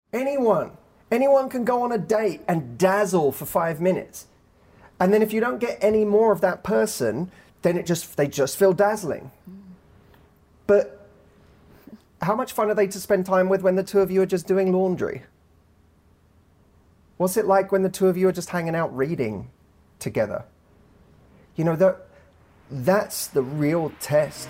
Anyone. Anyone can go on a date and dazzle for 5 minutes. And then if you don't get any more of that person, then they just feel dazzling. But how much fun are they to spend time with when the two of you are just doing laundry? What's it like when the two of you are just hanging out reading together? You know, that's the real test.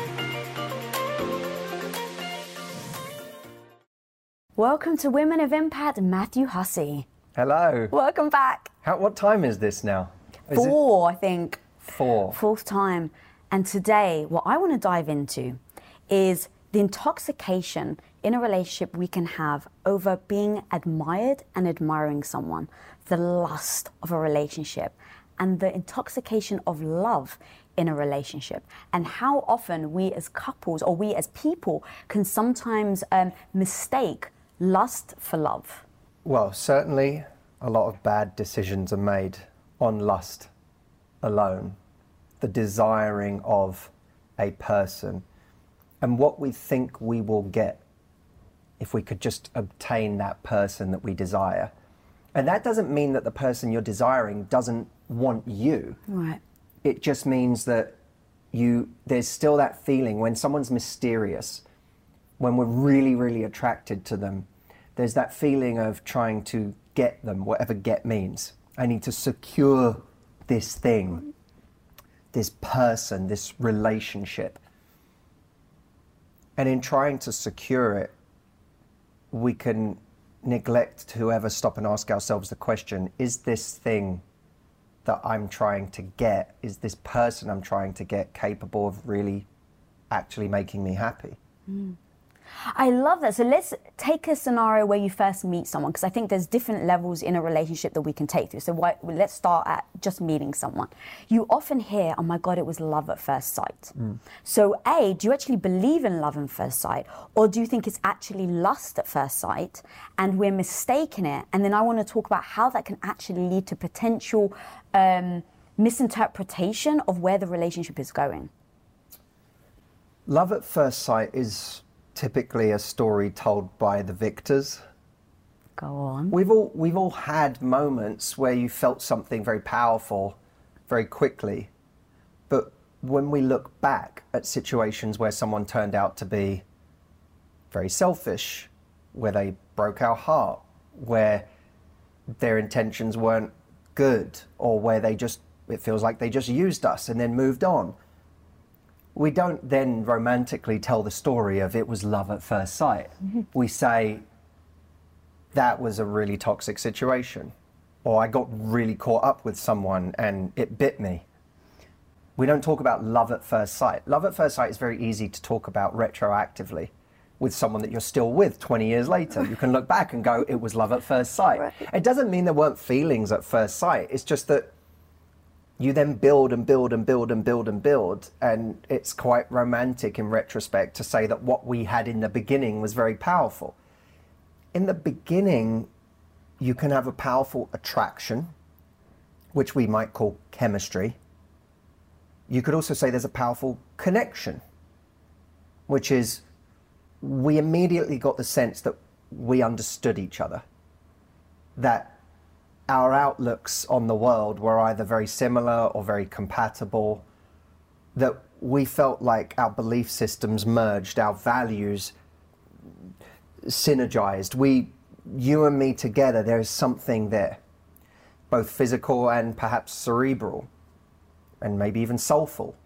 Welcome to Women of Impact, Matthew Hussey. Hello. Welcome back. What time is this now? Four, I think. 4. Fourth time. And today, what I want to dive into is the intoxication in a relationship we can have over being admired and admiring someone, the lust of a relationship, and the intoxication of love in a relationship, and how often we as couples or we as people can sometimes mistake lust for love. Well, certainly a lot of bad decisions are made on lust alone, the desiring of a person, and what we think we will get if we could just obtain that person that we desire. And that doesn't mean that the person you're desiring doesn't want you. Right. It just means that there's still that feeling when someone's mysterious, when we're really, really attracted to them, there's that feeling of trying to get them, whatever get means. I need to secure this thing, this person, this relationship. And in trying to secure it, we can neglect to ever stop and ask ourselves the question, is this thing that I'm trying to get, is this person I'm trying to get capable of really actually making me happy? I love that. So let's take a scenario where you first meet someone, because I think there's different levels in a relationship that we can take through. So let's start at just meeting someone. You often hear, oh my God, it was love at first sight. So A, do you actually believe in love at first sight? Or do you think it's actually lust at first sight and we're mistaking it? And then I want to talk about how that can actually lead to potential misinterpretation of where the relationship is going. Love at first sight is typically a story told by the victors. Go on. We've all had moments where you felt something very powerful very quickly, but when we look back at situations where someone turned out to be very selfish, where they broke our heart, where their intentions weren't good, or where it feels like they just used us and then moved on, we don't then romantically tell the story of it was love at first sight. We say, that was a really toxic situation, or I got really caught up with someone and it bit me. We don't talk about love at first sight. Love at first sight is very easy to talk about retroactively with someone that you're still with 20 years later. You can look back and go, it was love at first sight. Right. It doesn't mean there weren't feelings at first sight. It's just that you then build and build and build and build and build, and it's quite romantic in retrospect to say that what we had in the beginning was very powerful. In the beginning, you can have a powerful attraction, which we might call chemistry. You could also say there's a powerful connection, which is we immediately got the sense that we understood each other, that our outlooks on the world were either very similar or very compatible, that we felt like our belief systems merged, our values synergized. You and me together, there is something there, both physical and perhaps cerebral, and maybe even soulful.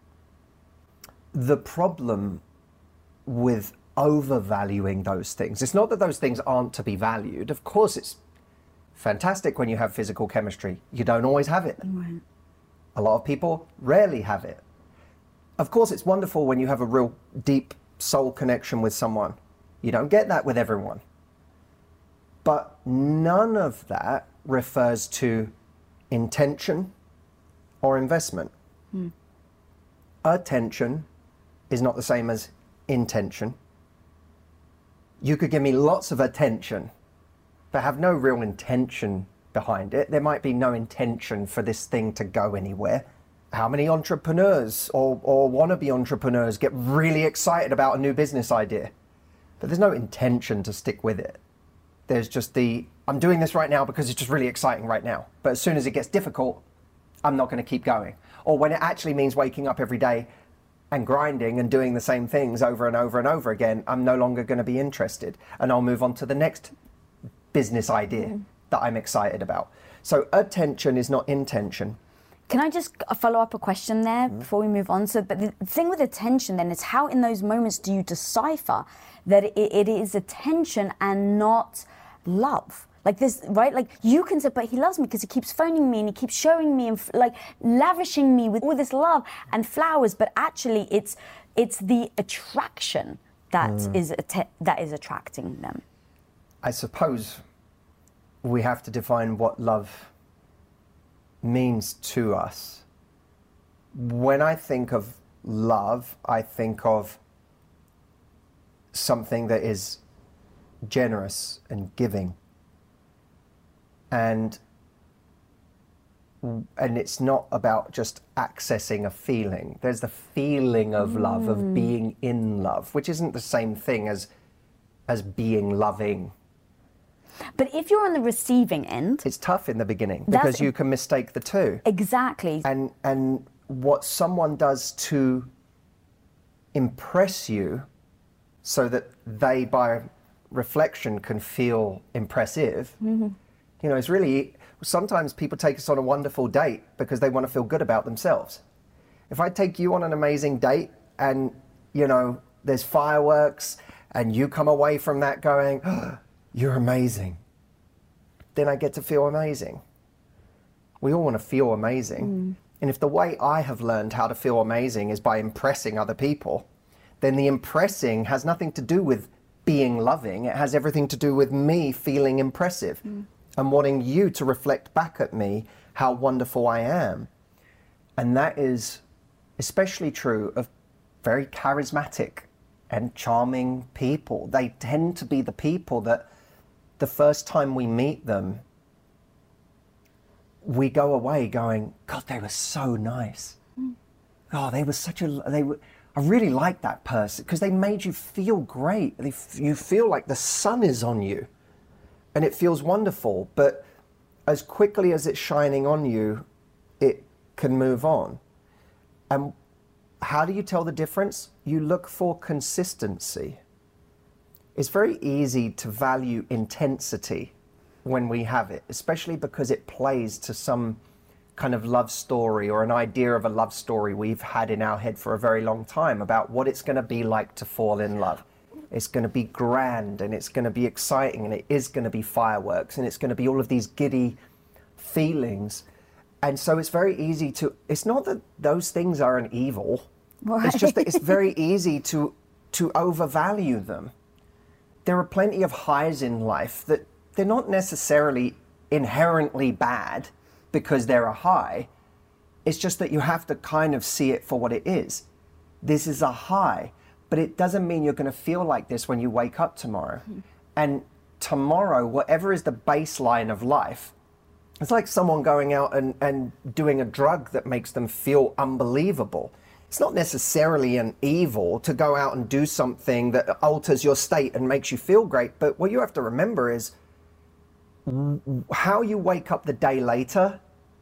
The problem with overvaluing those things, it's not that those things aren't to be valued. Of course, it's fantastic when you have physical chemistry. You don't always have it. Right. A lot of people rarely have it. Of course, it's wonderful when you have a real deep soul connection with someone. You don't get that with everyone. But none of that refers to intention or investment. Attention is not the same as intention. You could give me lots of attention, but have no real intention behind it. There might be no intention for this thing to go anywhere. How many entrepreneurs or wannabe entrepreneurs get really excited about a new business idea, but there's no intention to stick with it? There's just I'm doing this right now because it's just really exciting right now. But as soon as it gets difficult, I'm not going to keep going. Or when it actually means waking up every day and grinding and doing the same things over and over and over again, I'm no longer going to be interested. And I'll move on to the next business idea that I'm excited about. So attention is not intention. Can I just follow up a question there before we move on? So, but the thing with attention then is how in those moments do you decipher that it is attention and not love? Like this, right? Like you can say, but he loves me because he keeps phoning me and he keeps showing me and like lavishing me with all this love and flowers. But actually, it's the attraction that is attracting them. I suppose we have to define what love means to us. When I think of love, I think of something that is generous and giving. And it's not about just accessing a feeling. There's the feeling of love, of being in love, which isn't the same thing as being loving. But if you're on the receiving end, it's tough in the beginning because you can mistake the two. Exactly. And what someone does to impress you so that they, by reflection, can feel impressive, you know, it's really, sometimes people take us on a wonderful date because they want to feel good about themselves. If I take you on an amazing date and, you know, there's fireworks and you come away from that going, oh, you're amazing, then I get to feel amazing. We all want to feel amazing. And if the way I have learned how to feel amazing is by impressing other people, then the impressing has nothing to do with being loving. It has everything to do with me feeling impressive and wanting you to reflect back at me how wonderful I am. And that is especially true of very charismatic and charming people. They tend to be the people that the first time we meet them, we go away going, God, they were so nice. Oh, they were I really like that person because they made you feel great. You feel like the sun is on you and it feels wonderful. But as quickly as it's shining on you, it can move on. And how do you tell the difference? You look for consistency. It's very easy to value intensity when we have it, especially because it plays to some kind of love story or an idea of a love story we've had in our head for a very long time about what it's going to be like to fall in love. It's going to be grand and it's going to be exciting and it is going to be fireworks and it's going to be all of these giddy feelings. And so it's very easy to, it's not that those things are an evil. Right. It's just that it's very easy to overvalue them. There are plenty of highs in life that they're not necessarily inherently bad because they're a high. It's just that you have to kind of see it for what it is. This is a high, but it doesn't mean you're going to feel like this when you wake up tomorrow. And tomorrow, whatever is the baseline of life, it's like someone going out and doing a drug that makes them feel unbelievable. It's not necessarily an evil to go out and do something that alters your state and makes you feel great. But what you have to remember is how you wake up the day later,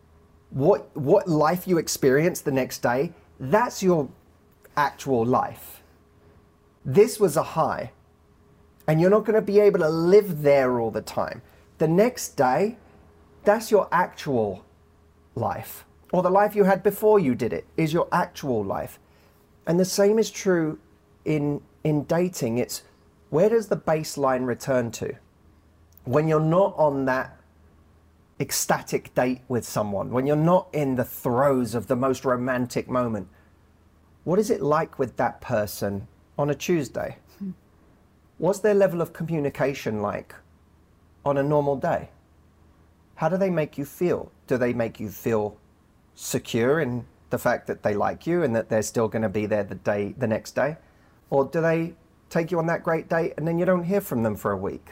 what life you experience the next day, that's your actual life. This was a high, and you're not going to be able to live there all the time. The next day, that's your actual life. Or the life you had before you did it is your actual life. And the same is true in dating. It's where does the baseline return to? When you're not on that ecstatic date with someone, when you're not in the throes of the most romantic moment, what is it like with that person on a Tuesday? What's their level of communication like on a normal day? How do they make you feel? Do they make you feel secure in the fact that they like you and that they're still going to be there the next day? Or do they take you on that great date and then you don't hear from them for a week?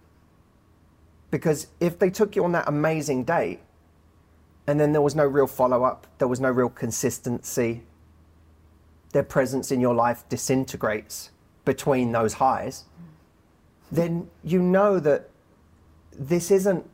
Because if they took you on that amazing date and then there was no real follow-up, there was no real consistency, their presence in your life disintegrates between those highs, then you know that this isn't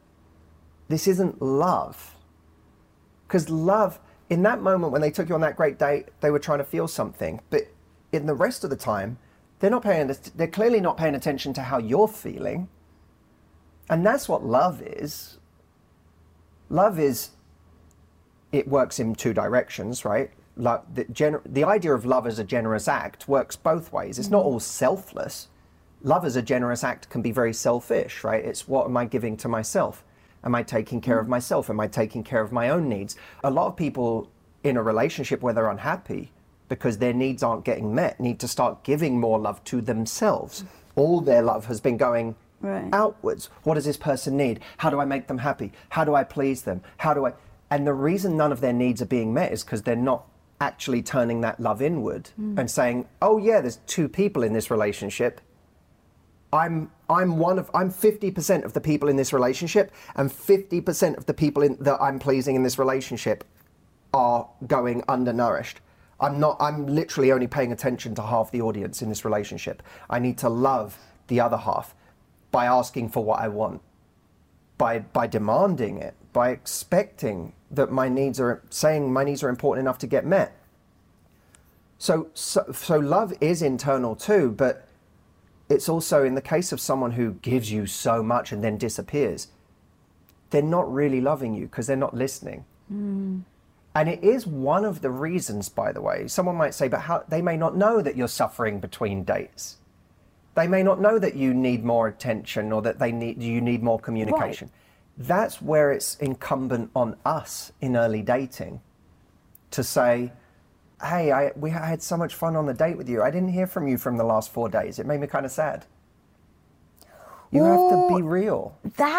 love. Because love, in that moment when they took you on that great date, they were trying to feel something. But in the rest of the time, they're clearly not paying attention to how you're feeling. And that's what love is. Love is, it works in two directions, right? The idea of love as a generous act works both ways. It's not all selfless. Love as a generous act can be very selfish, right? It's what am I giving to myself? Am I taking care of myself? Am I taking care of my own needs? A lot of people in a relationship where they're unhappy because their needs aren't getting met need to start giving more love to themselves. All their love has been going outwards. What does this person need? How do I make them happy? How do I please them? And the reason none of their needs are being met is because they're not actually turning that love inward and saying, oh yeah, there's two people in this relationship. I'm 50% of the people in this relationship, and 50% of the people that I'm pleasing in this relationship are going undernourished. I'm literally only paying attention to half the audience in this relationship. I need to love the other half by asking for what I want, by demanding it, by expecting that my needs are important enough to get met. So love is internal too, but it's also in the case of someone who gives you so much and then disappears, they're not really loving you because they're not listening. And it is one of the reasons, by the way, someone might say, but they may not know that you're suffering between dates. They may not know that you need more attention or that you need more communication. Right. That's where it's incumbent on us in early dating to say, hey, I had so much fun on the date with you. I didn't hear from you from the last 4 days. It made me kind of sad. You have to be real.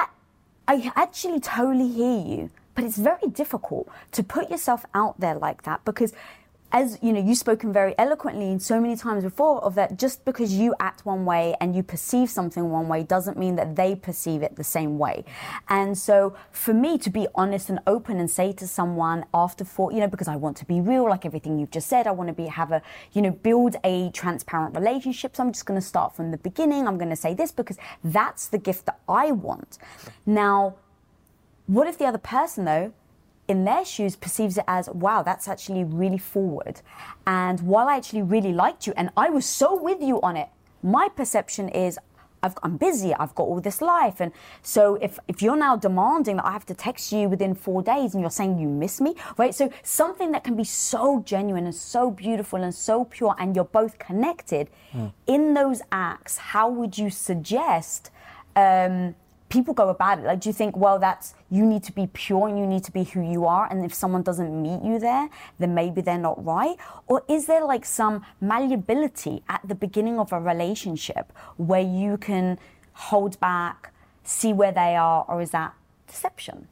I actually totally hear you, but it's very difficult to put yourself out there like that because, as you know, you've spoken very eloquently so many times before of that just because you act one way and you perceive something one way doesn't mean that they perceive it the same way. And so for me to be honest and open and say to someone after because I want to be real, like everything you've just said, I want to build a transparent relationship. So I'm just going to start from the beginning. I'm going to say this because that's the gift that I want. Now, what if the other person though, in their shoes perceives it as, wow, that's actually really forward. And while I actually really liked you and I was so with you on it, my perception is I'm busy, I've got all this life. And so if you're now demanding that I have to text you within 4 days and you're saying you miss me, right? So something that can be so genuine and so beautiful and so pure and you're both connected, in those acts, how would you suggest people go about it? Like, do you think, well, you need to be pure and you need to be who you are, and if someone doesn't meet you there, then maybe they're not right? Or is there like some malleability at the beginning of a relationship where you can hold back, see where they are, or is that deception?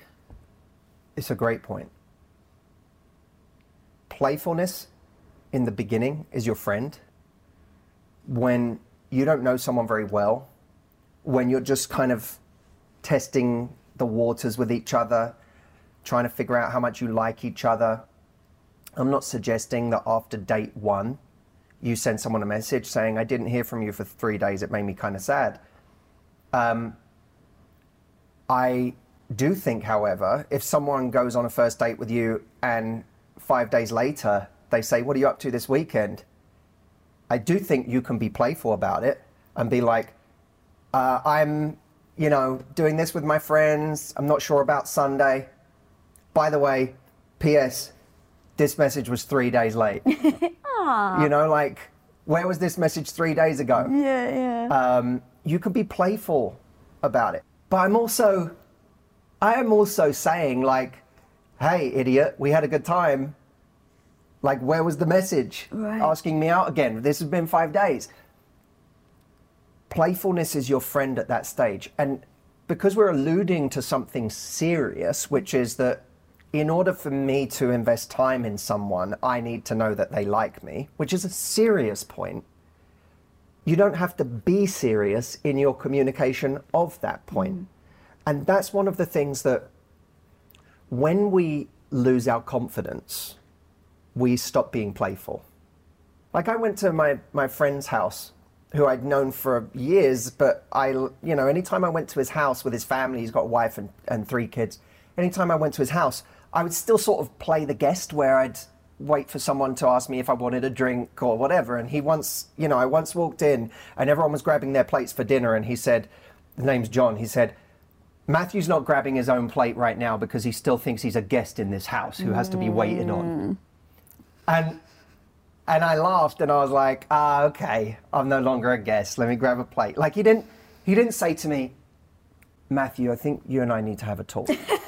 It's a great point. Playfulness in the beginning is your friend. When you don't know someone very well, when you're just kind of testing the waters with each other, trying to figure out how much you like each other. I'm not suggesting that after date 1, you send someone a message saying, I didn't hear from you for 3 days, it made me kind of sad. I do think, however, if someone goes on a first date with you and 5 days later they say, what are you up to this weekend? I do think you can be playful about it and be like, I'm, doing this with my friends. I'm not sure about Sunday. By the way, P.S., this message was 3 days late. Where was this message 3 days ago? Yeah. You can be playful about it. But I am also saying, like, hey, idiot, we had a good time. Like, where was the message? Right. Asking me out again. This has been 5 days. Playfulness is your friend at that stage. And because we're alluding to something serious, which is that in order for me to invest time in someone, I need to know that they like me, which is a serious point. You don't have to be serious in your communication of that point. And that's one of the things that when we lose our confidence, we stop being playful. Like, I went to my friend's house who I'd known for years, but anytime I went to his house with his family, he's got a wife and 3 kids. Anytime I went to his house, I would still sort of play the guest where I'd wait for someone to ask me if I wanted a drink or whatever. And I once walked in and everyone was grabbing their plates for dinner, and he said, the name's John, he said, Matthew's not grabbing his own plate right now because he still thinks he's a guest in this house who has to be waited on. And I laughed and I was like, okay, I'm no longer a guest. Let me grab a plate. Like he didn't say to me, Matthew, I think you and I need to have a talk.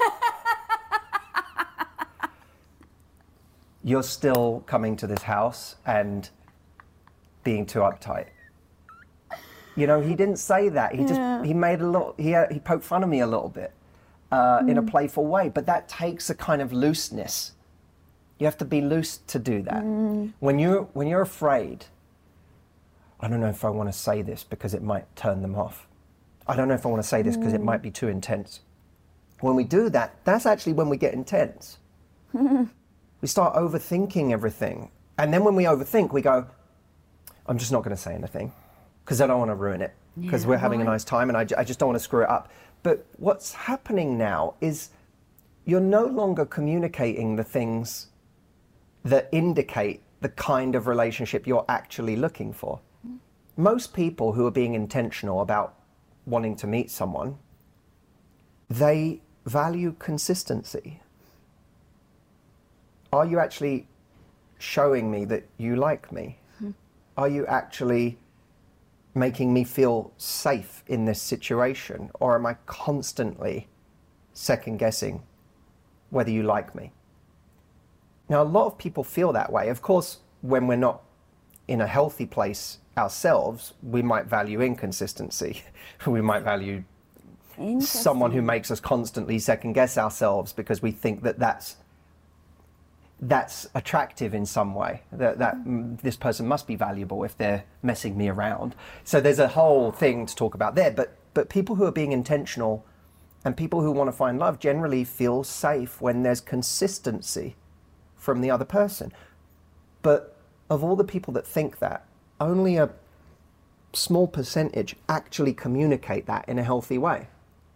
You're still coming to this house and being too uptight. He didn't say that. He made he poked fun of me a little bit in a playful way, but that takes a kind of looseness. You have to be loose to do that. When you're afraid, I don't know if I want to say this because it might turn them off. I don't know if I want to say this because it might be too intense. When we do that, that's actually when we get intense. We start overthinking everything. And then when we overthink, we go, I'm just not going to say anything because I don't want to ruin it, because we're having a nice time and I just don't want to screw it up. But what's happening now is you're no longer communicating the things that indicate the kind of relationship you're actually looking for. Most people who are being intentional about wanting to meet someone, they value consistency. Are you actually showing me that you like me? Are you actually making me feel safe in this situation? Or am I constantly second guessing whether you like me? Now, a lot of people feel that way. Of course, when we're not in a healthy place ourselves, we might value inconsistency. We might value someone who makes us constantly second guess ourselves because we think that that's attractive in some way, that this person must be valuable if they're messing me around. So there's a whole thing to talk about there. But people who are being intentional and people who want to find love generally feel safe when there's consistency from the other person. But of all the people that think that, only a small percentage actually communicate that in a healthy way.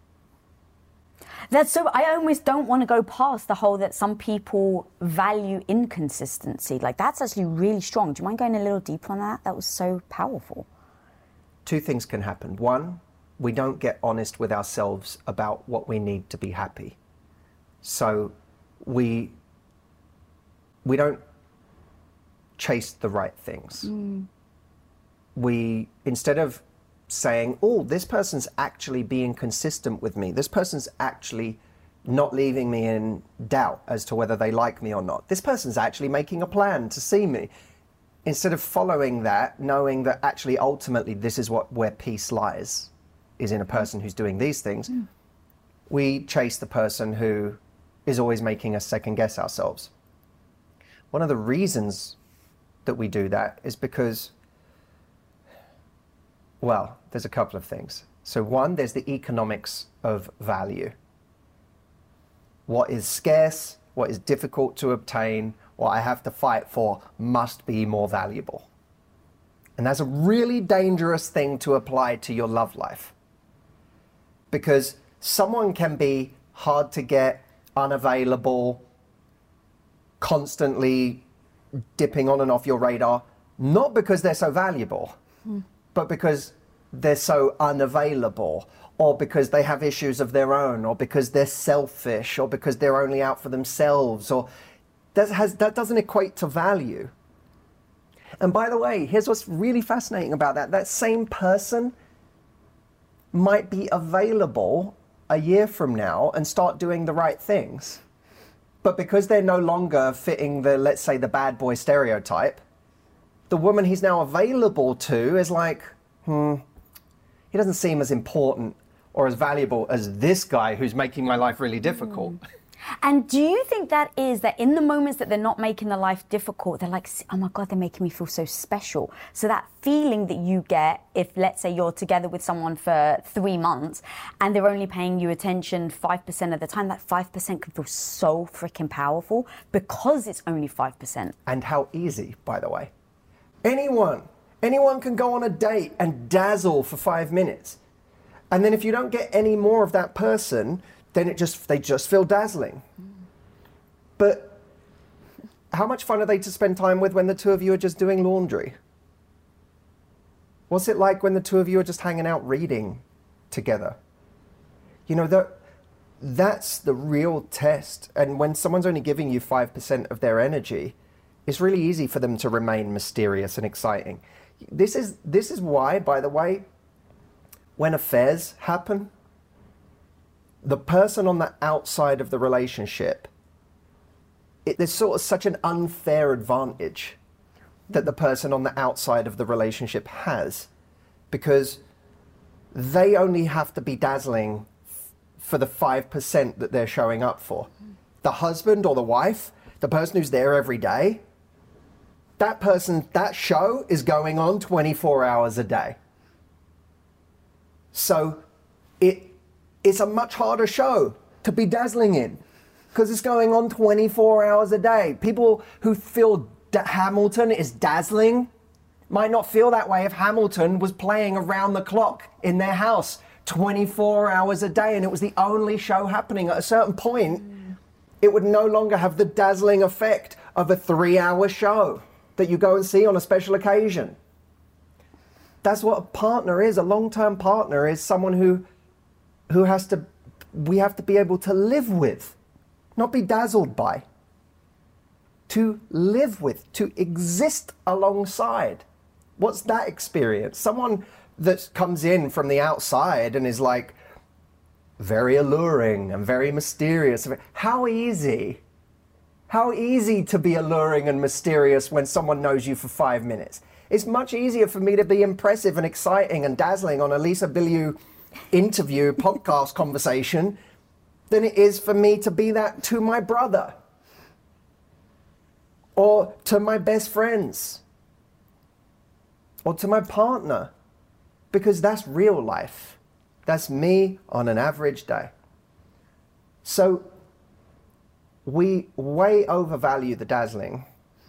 I almost don't want to go past the whole that some people value inconsistency. Like, that's actually really strong. Do you mind going a little deeper on that? That was so powerful. 2 things can happen. 1, we don't get honest with ourselves about what we need to be happy. So we don't chase the right things. We, instead of saying, oh, this person's actually being consistent with me, this person's actually not leaving me in doubt as to whether they like me or not, this person's actually making a plan to see me, instead of following that, knowing that actually ultimately this is where peace lies, is in a person who's doing these things, we chase the person who is always making us second guess ourselves. One of the reasons that we do that is because, well, there's a couple of things. So 1, there's the economics of value. What is scarce, what is difficult to obtain, what I have to fight for must be more valuable. And that's a really dangerous thing to apply to your love life. Because someone can be hard to get, unavailable, constantly dipping on and off your radar, not because they're so valuable, but because they're so unavailable, or because they have issues of their own, or because they're selfish, or because they're only out for themselves, or that doesn't equate to value. And by the way, here's what's really fascinating about that. That same person might be available a year from now and start doing the right things. But because they're no longer fitting the, let's say, the bad boy stereotype, the woman he's now available to is like, he doesn't seem as important or as valuable as this guy who's making my life really difficult. And do you think that in the moments that they're not making the life difficult, they're like, oh my God, they're making me feel so special. So that feeling that you get if, let's say, you're together with someone for 3 months and they're only paying you attention 5% of the time, that 5% can feel so freaking powerful because it's only 5%. And how easy, by the way. Anyone Anyone can go on a date and dazzle for 5 minutes. And then if you don't get any more of that person, then they just feel dazzling. But how much fun are they to spend time with when the two of you are just doing laundry? What's it like when the two of you are just hanging out reading together? You know, that's the real test. And when someone's only giving you 5% of their energy, it's really easy for them to remain mysterious and exciting. This is why, by the way, when affairs happen, the person on the outside of the relationship, there's sort of such an unfair advantage that the person on the outside of the relationship has, because they only have to be dazzling for the 5% that they're showing up for. The husband or the wife, the person who's there every day, that show is going on 24 hours a day. So it's a much harder show to be dazzling in, because it's going on 24 hours a day. People who feel that Hamilton is dazzling might not feel that way if Hamilton was playing around the clock in their house 24 hours a day and it was the only show happening. At a certain point, it would no longer have the dazzling effect of a 3-hour show that you go and see on a special occasion. That's what a partner is. A long-term partner is someone who we have to be able to live with, not be dazzled by. To live with, to exist alongside. What's that experience? Someone that comes in from the outside and is like very alluring and very mysterious. How easy to be alluring and mysterious when someone knows you for 5 minutes. It's much easier for me to be impressive and exciting and dazzling on a Lisa Bilyeu interview podcast conversation than it is for me to be that to my brother or to my best friends or to my partner, because that's real life. That's me on an average day. So we way overvalue the dazzling.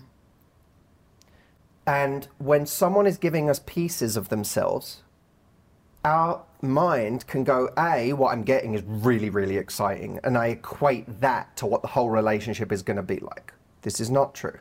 And when someone is giving us pieces of themselves, our mind can go, what I'm getting is really, really exciting. And I equate that to what the whole relationship is going to be like. This is not true.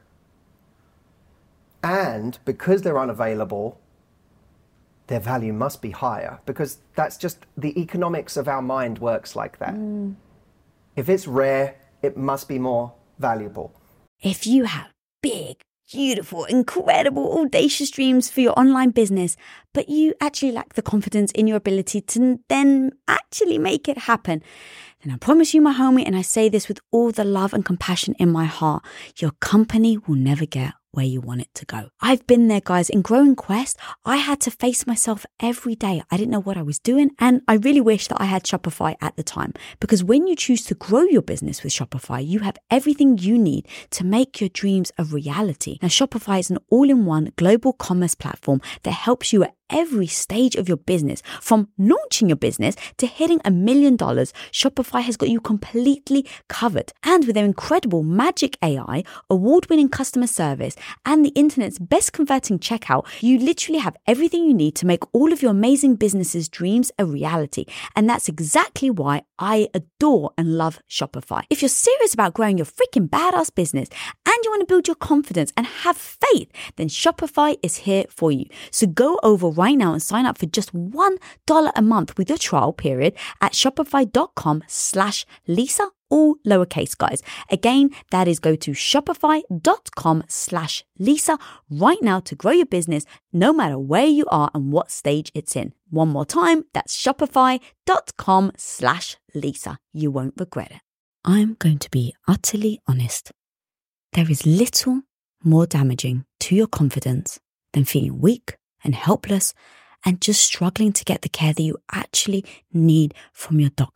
And because they're unavailable, their value must be higher, because that's just the economics of our mind works like that. If it's rare, it must be more valuable. If you have big, beautiful, incredible, audacious dreams for your online business, but you actually lack the confidence in your ability to then actually make it happen, then I promise you, my homie, and I say this with all the love and compassion in my heart, your company will never get where you want it to go. I've been there, guys. In Growing Quest, I had to face myself every day. I didn't know what I was doing, and I really wish that I had Shopify at the time, because when you choose to grow your business with Shopify, you have everything you need to make your dreams a reality. Now, Shopify is an all-in-one global commerce platform that helps you at every stage of your business. From launching your business to hitting $1 million, Shopify has got you completely covered. And with their incredible Magic AI, award-winning customer service, and the internet's best converting checkout, you literally have everything you need to make all of your amazing business's dreams a reality. And that's exactly why I adore and love Shopify. If you're serious about growing your freaking badass business and you want to build your confidence and have faith, then Shopify is here for you. So go over right now and sign up for just $1 a month with your trial period at shopify.com/Lisa, all lowercase, guys. Again, that is go to shopify.com/Lisa right now to grow your business no matter where you are and what stage it's in. One more time, that's shopify.com/Lisa. You won't regret it. I'm going to be utterly honest. There is little more damaging to your confidence than feeling weak and helpless and just struggling to get the care that you actually need from your doctor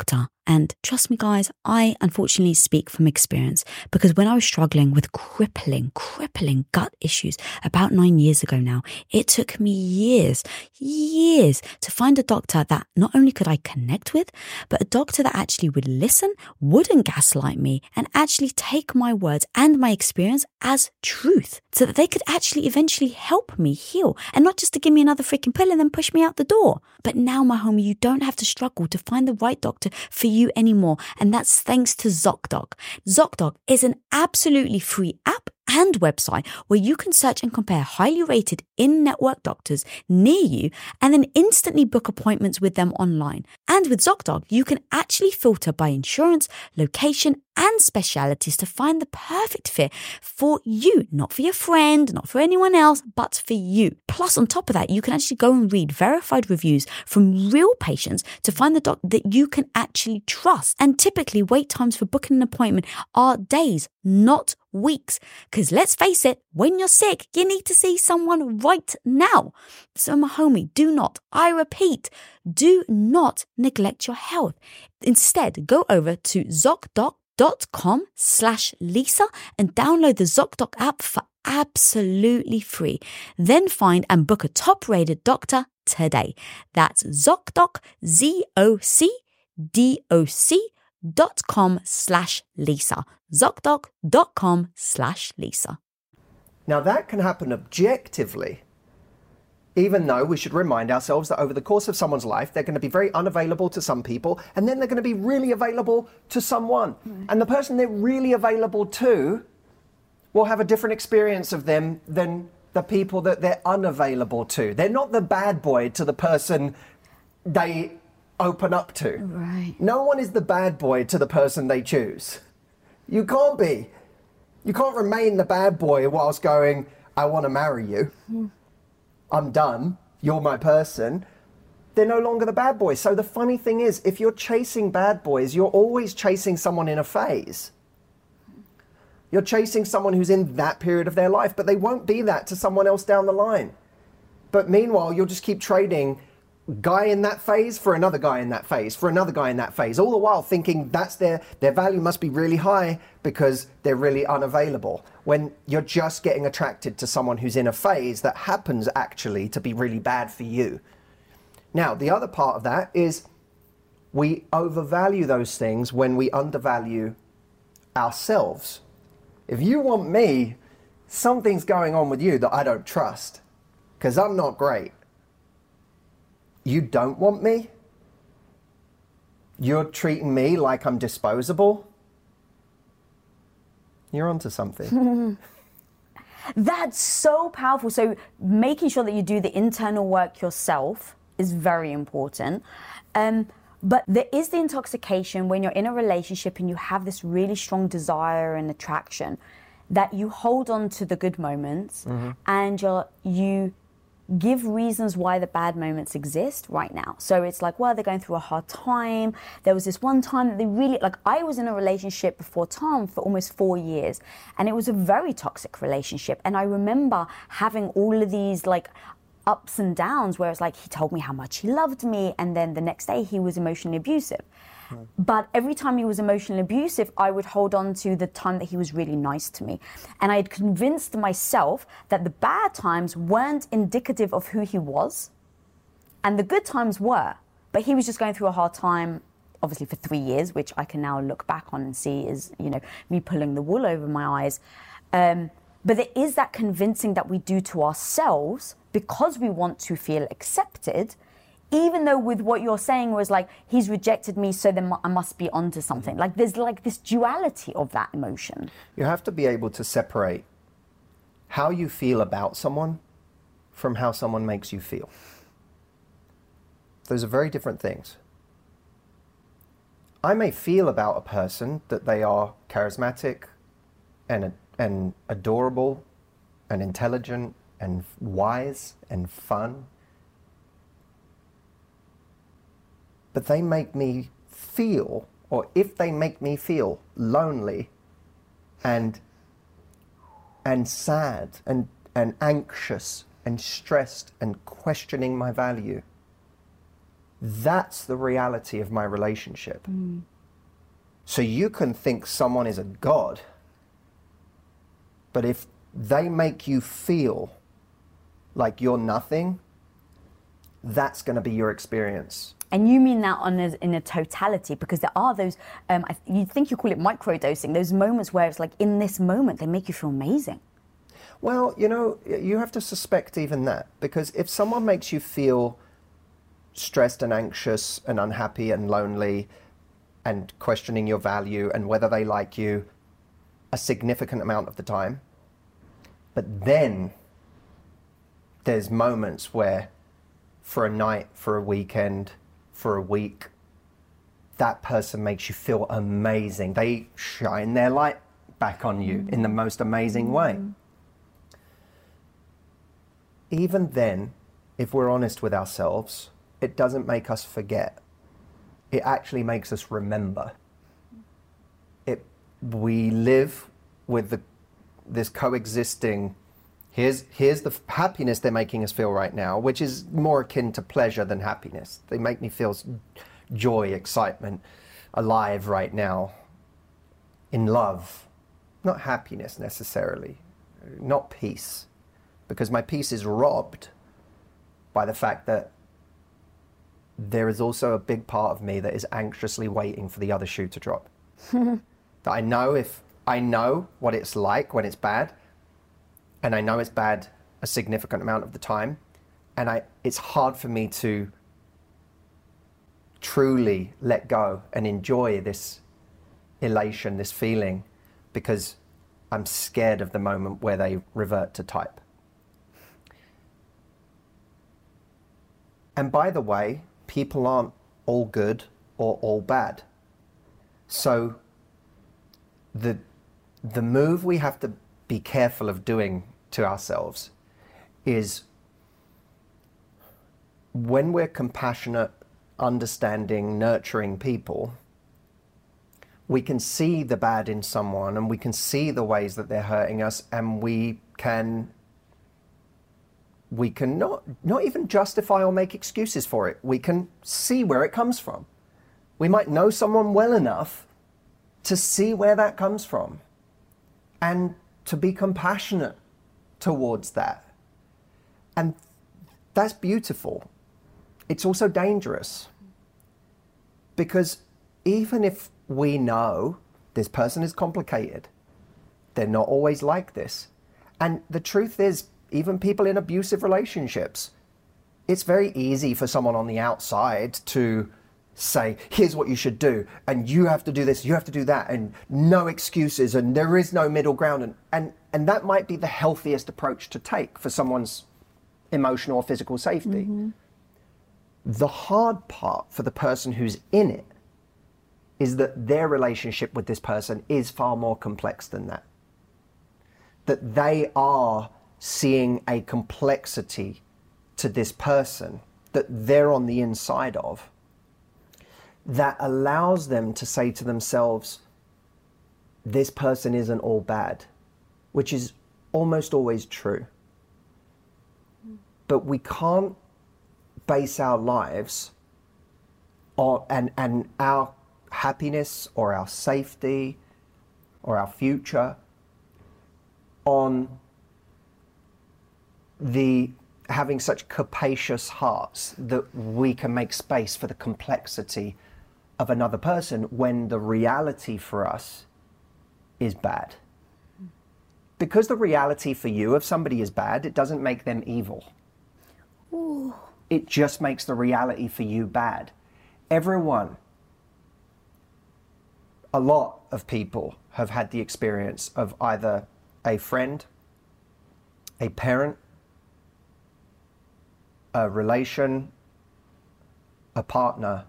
And trust me, guys, I unfortunately speak from experience, because when I was struggling with crippling gut issues about 9 years ago now, it took me years to find a doctor that not only could I connect with, but a doctor that actually would listen, wouldn't gaslight me, and actually take my words and my experience as truth, so that they could actually eventually help me heal, and not just to give me another freaking pill and then push me out the door. But now, my homie, you don't have to struggle to find the right doctor for you anymore, and that's thanks to ZocDoc. ZocDoc is an absolutely free app and website where you can search and compare highly rated in-network doctors near you and then instantly book appointments with them online. And with ZocDoc, you can actually filter by insurance, location, and specialities to find the perfect fit for you, not for your friend, not for anyone else, but for you. Plus, on top of that, you can actually go and read verified reviews from real patients to find the doctor that you can actually trust. And typically, wait times for booking an appointment are days, not weeks. Because let's face it, when you're sick, you need to see someone right now. So my homie, I repeat, do not neglect your health. Instead, go over to ZocDoc.com/Lisa and download the ZocDoc app for absolutely free. Then find and book a top-rated doctor today. That's ZocDoc, ZocDoc.com/Lisa. ZocDoc.com/Lisa. Now that can happen objectively, even though we should remind ourselves that over the course of someone's life, they're going to be very unavailable to some people, and then they're going to be really available to someone. And the person they're really available to will have a different experience of them than the people that they're unavailable to. They're not the bad boy to the person they open up to. Right. No one is the bad boy to the person they choose. You can't be. You can't remain the bad boy whilst going, I want to marry you. I'm done. You're my person. They're no longer the bad boy. So the funny thing is, if you're chasing bad boys, you're always chasing someone in a phase. You're chasing someone who's in that period of their life, but they won't be that to someone else down the line. But meanwhile, you'll just keep trading guy in that phase for another guy in that phase, for another guy in that phase, all the while thinking that's their value must be really high because they're really unavailable, when you're just getting attracted to someone who's in a phase that happens actually to be really bad for you. Now, the other part of that is we overvalue those things when we undervalue ourselves. If you want me, something's going on with you that I don't trust, because I'm not great. You don't want me? You're treating me like I'm disposable? You're onto something. That's so powerful. So making sure that you do the internal work yourself is very important. But there is the intoxication when you're in a relationship and you have this really strong desire and attraction, that you hold on to the good moments and you give reasons why the bad moments exist right now. So it's like, well, they're going through a hard time. There was this one time that they really, like, I was in a relationship before Tom for almost 4 years, and it was a very toxic relationship. And I remember having all of these like ups and downs where it's like, he told me how much he loved me, and then the next day he was emotionally abusive. But every time he was emotionally abusive, I would hold on to the time that he was really nice to me. And I had convinced myself that the bad times weren't indicative of who he was, and the good times were. But he was just going through a hard time, obviously for 3 years, which I can now look back on and see is, you know, me pulling the wool over my eyes. But there is that convincing that we do to ourselves because we want to feel accepted, even though with what you're saying was like, he's rejected me, so then I must be onto something. Like there's like this duality of that emotion. You have to be able to separate how you feel about someone from how someone makes you feel. Those are very different things. I may feel about a person that they are charismatic and adorable and intelligent and wise and fun, but they make me feel, or if they make me feel lonely and sad and anxious and stressed and questioning my value, that's the reality of my relationship. So you can think someone is a god, but if they make you feel like you're nothing, that's going to be your experience. And you mean that in a totality, because there are those, you think you call it microdosing, those moments where it's like, in this moment, they make you feel amazing. Well, you know, you have to suspect even that, because if someone makes you feel stressed and anxious and unhappy and lonely and questioning your value and whether they like you a significant amount of the time, but then there's moments where for a night, for a weekend, for a week, that person makes you feel amazing. They shine their light back on you in the most amazing way. Even then, if we're honest with ourselves, it doesn't make us forget. It actually makes us remember. We live with this coexisting, here's the happiness they're making us feel right now, which is more akin to pleasure than happiness. They make me feel joy, excitement, alive right now, in love. Not happiness necessarily, not peace, because my peace is robbed by the fact that there is also a big part of me that is anxiously waiting for the other shoe to drop. That I know what it's like when it's bad, and I know it's bad a significant amount of the time, and it's hard for me to truly let go and enjoy this elation, this feeling, because I'm scared of the moment where they revert to type. And by the way, people aren't all good or all bad. So the move we have to be careful of doing to ourselves is, when we're compassionate, understanding, nurturing people, we can see the bad in someone and we can see the ways that they're hurting us, and we can not even justify or make excuses for it. We can see where it comes from. We might know someone well enough to see where that comes from and to be compassionate towards that. And that's beautiful. It's also dangerous, because even if we know this person is complicated, they're not always like this. And the truth is, even people in abusive relationships, it's very easy for someone on the outside to say, here's what you should do, and you have to do this, you have to do that, and no excuses, and there is no middle ground. And that might be the healthiest approach to take for someone's emotional or physical safety. The hard part for the person who's in it is that their relationship with this person is far more complex than that. That they are seeing a complexity to this person that they're on the inside of, that allows them to say to themselves, this person isn't all bad, which is almost always true. But we can't base our lives on, and our happiness or our safety or our future on having such capacious hearts that we can make space for the complexity of another person when the reality for us is bad. Because the reality for you of somebody is bad, it doesn't make them evil. Ooh. It just makes the reality for you bad. Everyone, a lot of people have had the experience of either a friend, a parent, a relation, a partner,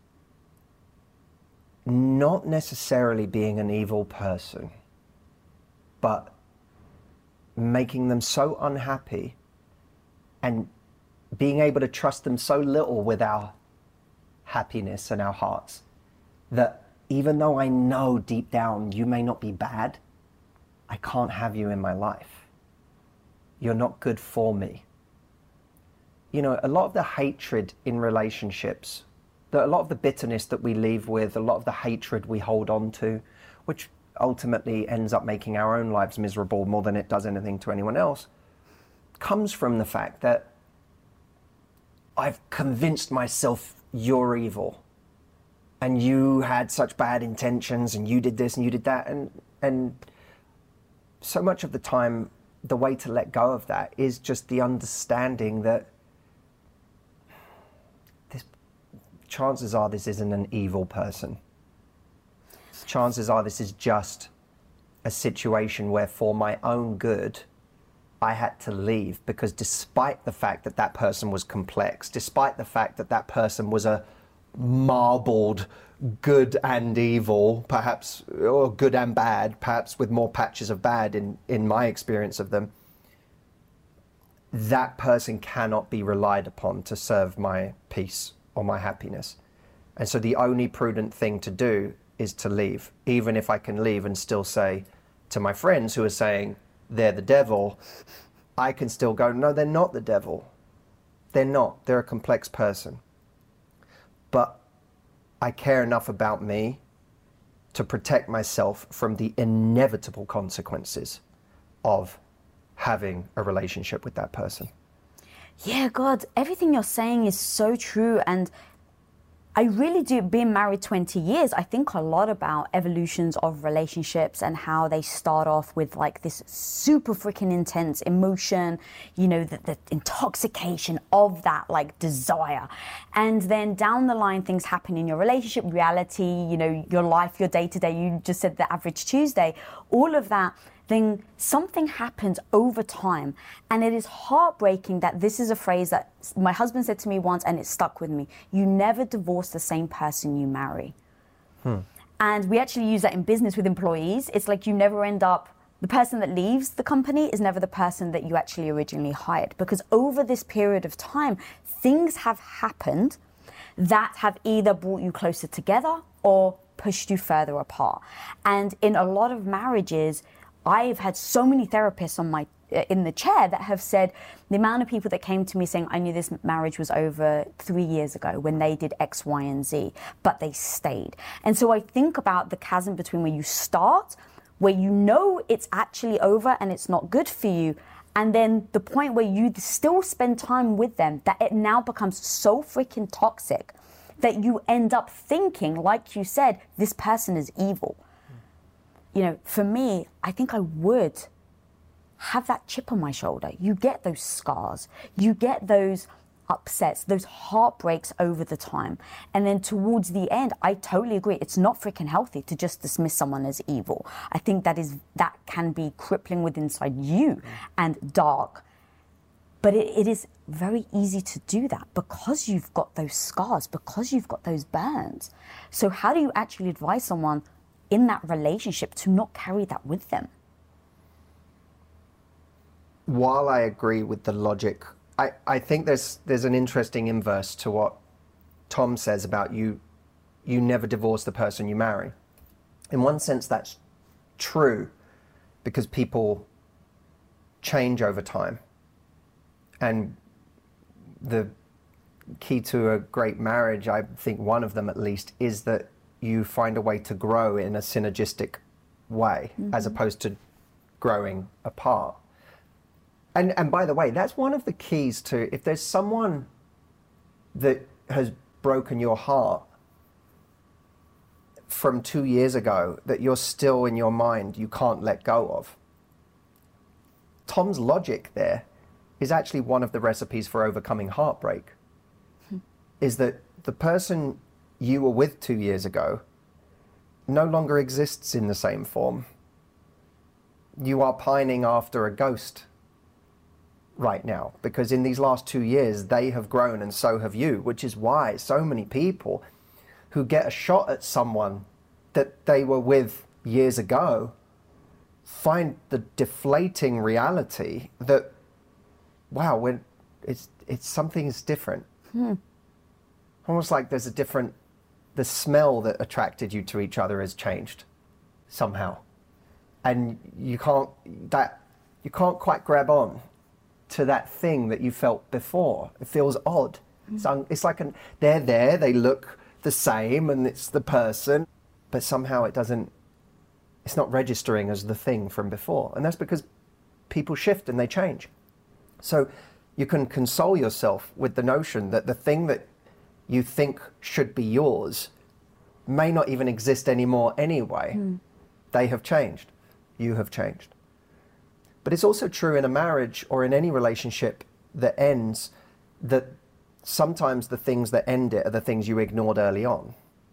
not necessarily being an evil person, but making them so unhappy and being able to trust them so little with our happiness and our hearts, that even though I know deep down you may not be bad, I can't have you in my life. You're not good for me. You know, a lot of the hatred in relationships, that a lot of the bitterness that we leave with, a lot of the hatred we hold on to, which ultimately ends up making our own lives miserable more than it does anything to anyone else, comes from the fact that I've convinced myself you're evil and you had such bad intentions and you did this and you did that. And so much of the time, the way to let go of that is just the understanding that chances are this isn't an evil person. Chances are this is just a situation where for my own good, I had to leave, because despite the fact that that person was complex, despite the fact that that person was a marbled good and evil, perhaps, or good and bad, perhaps with more patches of bad in my experience of them, that person cannot be relied upon to serve my peace or my happiness. And so the only prudent thing to do is to leave, even if I can leave and still say to my friends who are saying they're the devil, I can still go, no, they're not the devil. They're not. They're a complex person. But I care enough about me to protect myself from the inevitable consequences of having a relationship with that person. Yeah, God, everything you're saying is so true. And I really do, being married 20 years, I think a lot about evolutions of relationships and how they start off with like this super freaking intense emotion, you know, the intoxication of that like desire. And then down the line, things happen in your relationship, reality, you know, your life, your day to day, you just said the average Tuesday, all of that. Then something happens over time. And it is heartbreaking that this is a phrase that my husband said to me once and it stuck with me. You never divorce the same person you marry. And we actually use that in business with employees. It's like you never end up, the person that leaves the company is never the person that you actually originally hired. Because over this period of time, things have happened that have either brought you closer together or pushed you further apart. And in a lot of marriages, I've had so many therapists on in the chair that have said the amount of people that came to me saying, I knew this marriage was over 3 years ago when they did X, Y, and Z, but they stayed. And so I think about the chasm between where you start, where you know it's actually over and it's not good for you, and then the point where you still spend time with them, that it now becomes so freaking toxic that you end up thinking, like you said, this person is evil. You know, for me, I think I would have that chip on my shoulder. You get those scars, you get those upsets, those heartbreaks over the time. And then towards the end, I totally agree. It's not freaking healthy to just dismiss someone as evil. I think that can be crippling within inside you and dark. But it is very easy to do that because you've got those scars, because you've got those burns. So how do you actually advise someone in that relationship to not carry that with them? While I agree with the logic, I think there's an interesting inverse to what Tom says about you never divorce the person you marry. In one sense, that's true because people change over time. And the key to a great marriage, I think one of them at least, is that you find a way to grow in a synergistic way, as opposed to growing apart. And by the way, that's one of the keys to, if there's someone that has broken your heart from 2 years ago that you're still in your mind, you can't let go of. Tom's logic there is actually one of the recipes for overcoming heartbreak, is that the person you were with 2 years ago no longer exists in the same form. You are pining after a ghost right now, because in these last 2 years, they have grown and so have you, which is why so many people who get a shot at someone that they were with years ago find the deflating reality that, wow, when it's something's different. Almost like there's the smell that attracted you to each other has changed somehow. And you can't quite grab on to that thing that you felt before. It feels odd. It's like they're there, they look the same and it's the person, but somehow it's not registering as the thing from before. And that's because people shift and they change. So you can console yourself with the notion that the thing that you think should be yours may not even exist anymore anyway. They have changed. You have changed. But it's also true in a marriage or in any relationship that ends, that sometimes the things that end it are the things you ignored early on.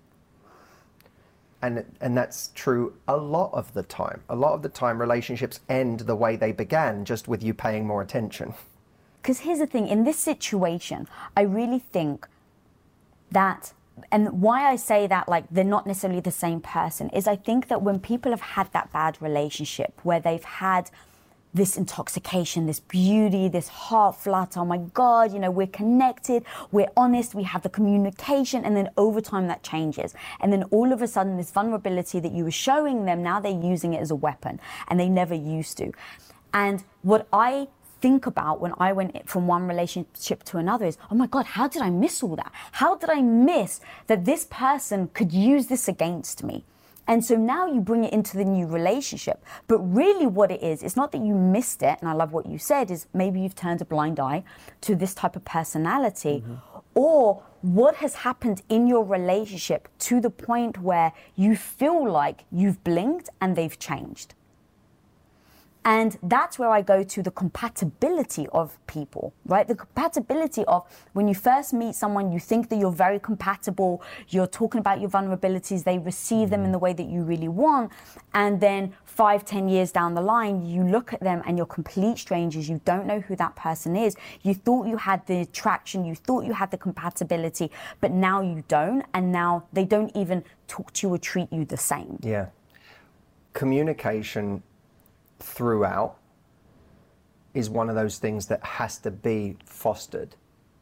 And that's true a lot of the time. A lot of the time relationships end the way they began, just with you paying more attention. Because here's the thing, in this situation, I really think that, and why I say that, like, they're not necessarily the same person, is I think that when people have had that bad relationship where they've had this intoxication, this beauty, this heart flutter, oh my God, you know, we're connected, we're honest, we have the communication, and then over time that changes. And then all of a sudden this vulnerability that you were showing them, now they're using it as a weapon, and they never used to. And what I think about when I went from one relationship to another is, oh my God, how did I miss all that? How did I miss that this person could use this against me? And so now you bring it into the new relationship. But really what it is, it's not that you missed it, and I love what you said, is maybe you've turned a blind eye to this type of personality, or what has happened in your relationship to the point where you feel like you've blinked and they've changed. And that's where I go to the compatibility of people, right? The compatibility of when you first meet someone, you think that you're very compatible, you're talking about your vulnerabilities, they receive them in the way that you really want. And then 5-10 years down the line, you look at them and you're complete strangers. You don't know who that person is. You thought you had the attraction, you thought you had the compatibility, but now you don't. And now they don't even talk to you or treat you the same. Yeah. Communication throughout is one of those things that has to be fostered.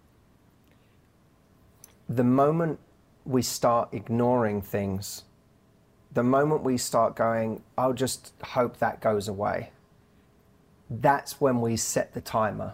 The moment we start ignoring things, the moment we start going, I'll just hope that goes away, that's when we set the timer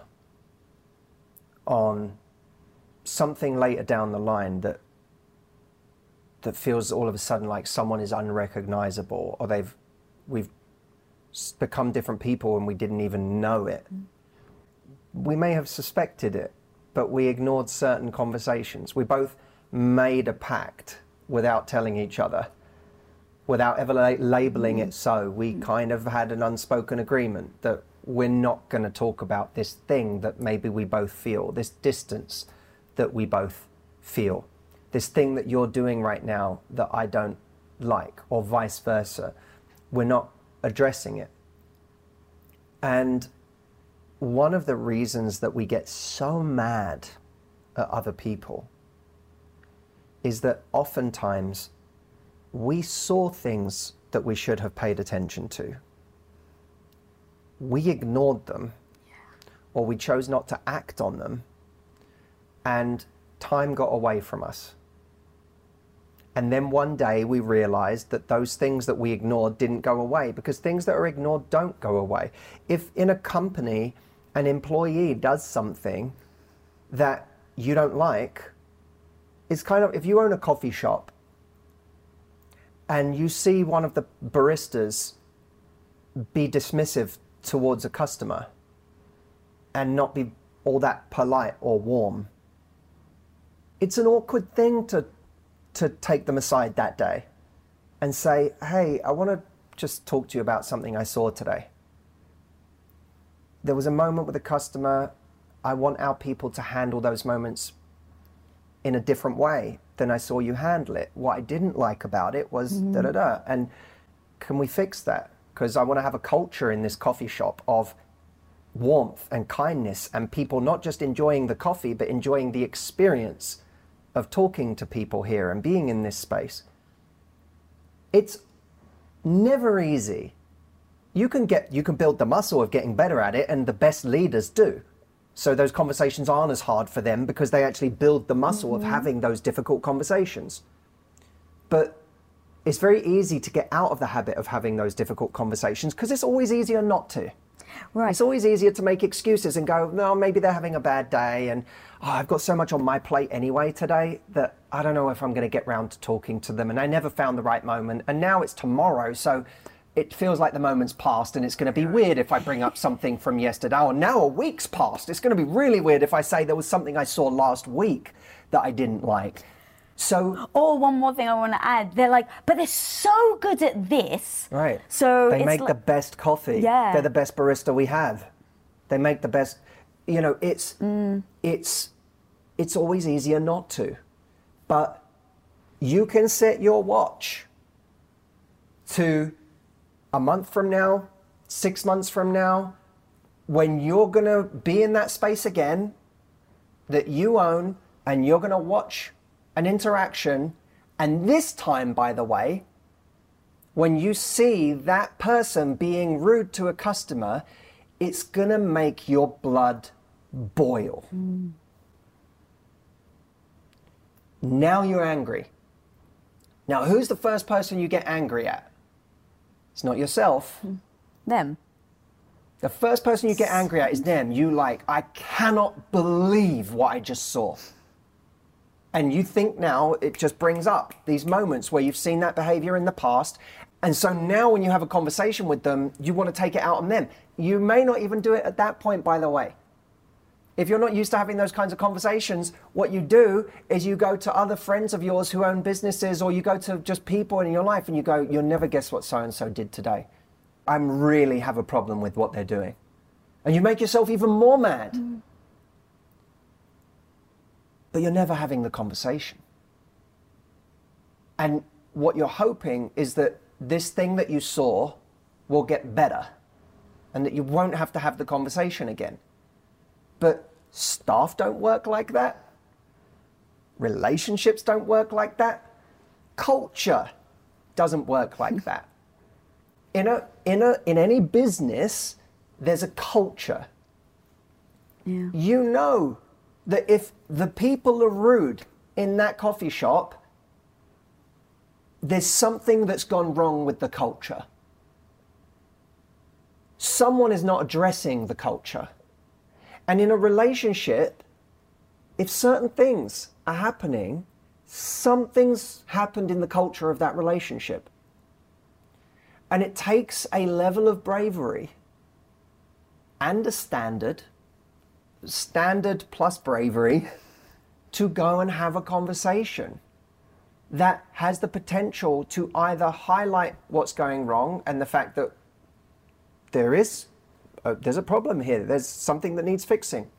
on something later down the line that feels all of a sudden like someone is unrecognizable, or we've become different people and we didn't even know it. We may have suspected it, but we ignored certain conversations. We both made a pact without telling each other, without ever labeling it so. We kind of had an unspoken agreement that we're not going to talk about this thing that maybe we both feel, this distance that we both feel, this thing that you're doing right now that I don't like, or vice versa. We're not addressing it. And one of the reasons that we get so mad at other people is that oftentimes we saw things that we should have paid attention to. We ignored them, or we chose not to act on them, and time got away from us. And then one day we realized that those things that we ignored didn't go away, because things that are ignored don't go away. If in a company an employee does something that you don't like, it's kind of, if you own a coffee shop and you see one of the baristas be dismissive towards a customer and not be all that polite or warm, it's an awkward thing to take them aside that day and say, hey, I want to just talk to you about something I saw today. There was a moment with a customer. I want our people to handle those moments in a different way than I saw you handle it. What I didn't like about it was da-da-da. And can we fix that? Because I want to have a culture in this coffee shop of warmth and kindness, and people not just enjoying the coffee, but enjoying the experience of talking to people here and being in this space. It's never easy. You can build the muscle of getting better at it, and the best leaders do. So those conversations aren't as hard for them because they actually build the muscle of having those difficult conversations. But it's very easy to get out of the habit of having those difficult conversations because it's always easier not to. Right. It's always easier to make excuses and go, no, maybe they're having a bad day, and I've got so much on my plate anyway today that I don't know if I'm going to get round to talking to them, and I never found the right moment, and now it's tomorrow, so it feels like the moment's passed, and it's going to be weird if I bring up something from yesterday. Or now a week's passed. It's going to be really weird if I say there was something I saw last week that I didn't like. So, or one more thing I want to add, they're like, but they're so good at this. Right. So they it's make the best coffee. Yeah. They're the best barista we have. They make the best, you know, it's always easier not to. But you can set your watch to a month from now, 6 months from now, when you're going to be in that space again that you own, and you're going to watch an interaction. And this time, by the way, when you see that person being rude to a customer, it's going to make your blood boil. Now you're angry. Now, who's the first person you get angry at? It's not yourself. them. The first person you get angry at is them. You like, I cannot believe what I just saw. And you think now it just brings up these moments where you've seen that behavior in the past. And so now when you have a conversation with them, you want to take it out on them. You may not even do it at that point, by the way. If you're not used to having those kinds of conversations, what you do is you go to other friends of yours who own businesses, or you go to just people in your life and you go, you'll never guess what so-and-so did today. I really have a problem with what they're doing. And you make yourself even more mad. But you're never having the conversation. And what you're hoping is that this thing that you saw will get better and that you won't have to have the conversation again. But staff don't work like that. Relationships don't work like that. Culture doesn't work like that. In any business, there's a culture. Yeah. You know that if the people are rude in that coffee shop, there's something that's gone wrong with the culture. Someone is not addressing the culture. And in a relationship, if certain things are happening, something's happened in the culture of that relationship. And it takes a level of bravery and a standard plus bravery, to go and have a conversation that has the potential to either highlight what's going wrong and the fact that there's a problem here, there's something that needs fixing,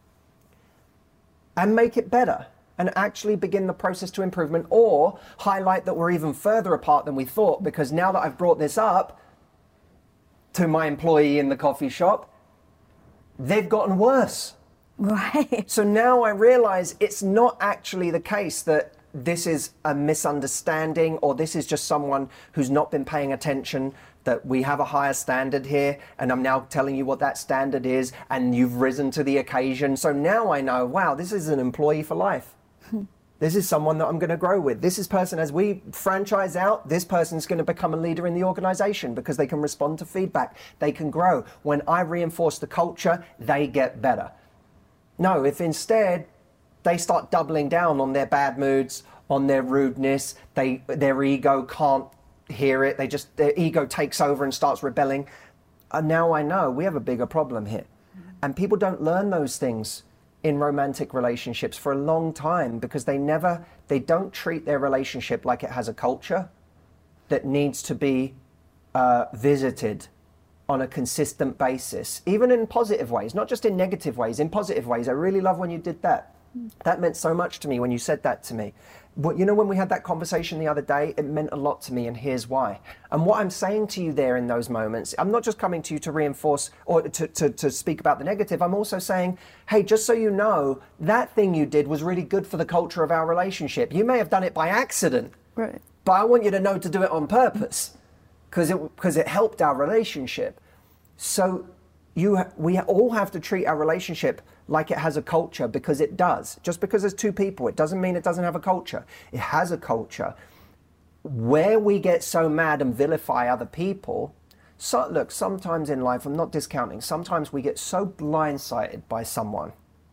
and make it better and actually begin the process to improvement, or highlight that we're even further apart than we thought, because now that I've brought this up to my employee in the coffee shop, they've gotten worse. Right. So now I realize it's not actually the case that this is a misunderstanding, or this is just someone who's not been paying attention, that we have a higher standard here, and I'm now telling you what that standard is, and you've risen to the occasion. So now I know, wow, this is an employee for life. This is someone that I'm going to grow with. This is person, as we franchise out, this person's going to become a leader in the organization because they can respond to feedback. They can grow. When I reinforce the culture, they get better. No, if instead they start doubling down on their bad moods, on their rudeness, their ego can't hear it, their ego takes over and starts rebelling. And now I know we have a bigger problem here. And people don't learn those things in romantic relationships for a long time, because they don't treat their relationship like it has a culture that needs to be visited on a consistent basis, even in positive ways, not just in negative ways, in positive ways. I really love when you did that. That meant so much to me when you said that to me. But you know, when we had that conversation the other day, it meant a lot to me, and here's why. And what I'm saying to you there in those moments, I'm not just coming to you to reinforce or to speak about the negative. I'm also saying, hey, just so you know, that thing you did was really good for the culture of our relationship. You may have done it by accident, Right. but I want you to know to do it on purpose, because it helped our relationship. So we all have to treat our relationship like it has a culture, because it does. Just because there's two people, it doesn't mean it doesn't have a culture. It has a culture. Where we get so mad and vilify other people, So, look, sometimes in life, I'm not discounting, sometimes we get so blindsided by someone.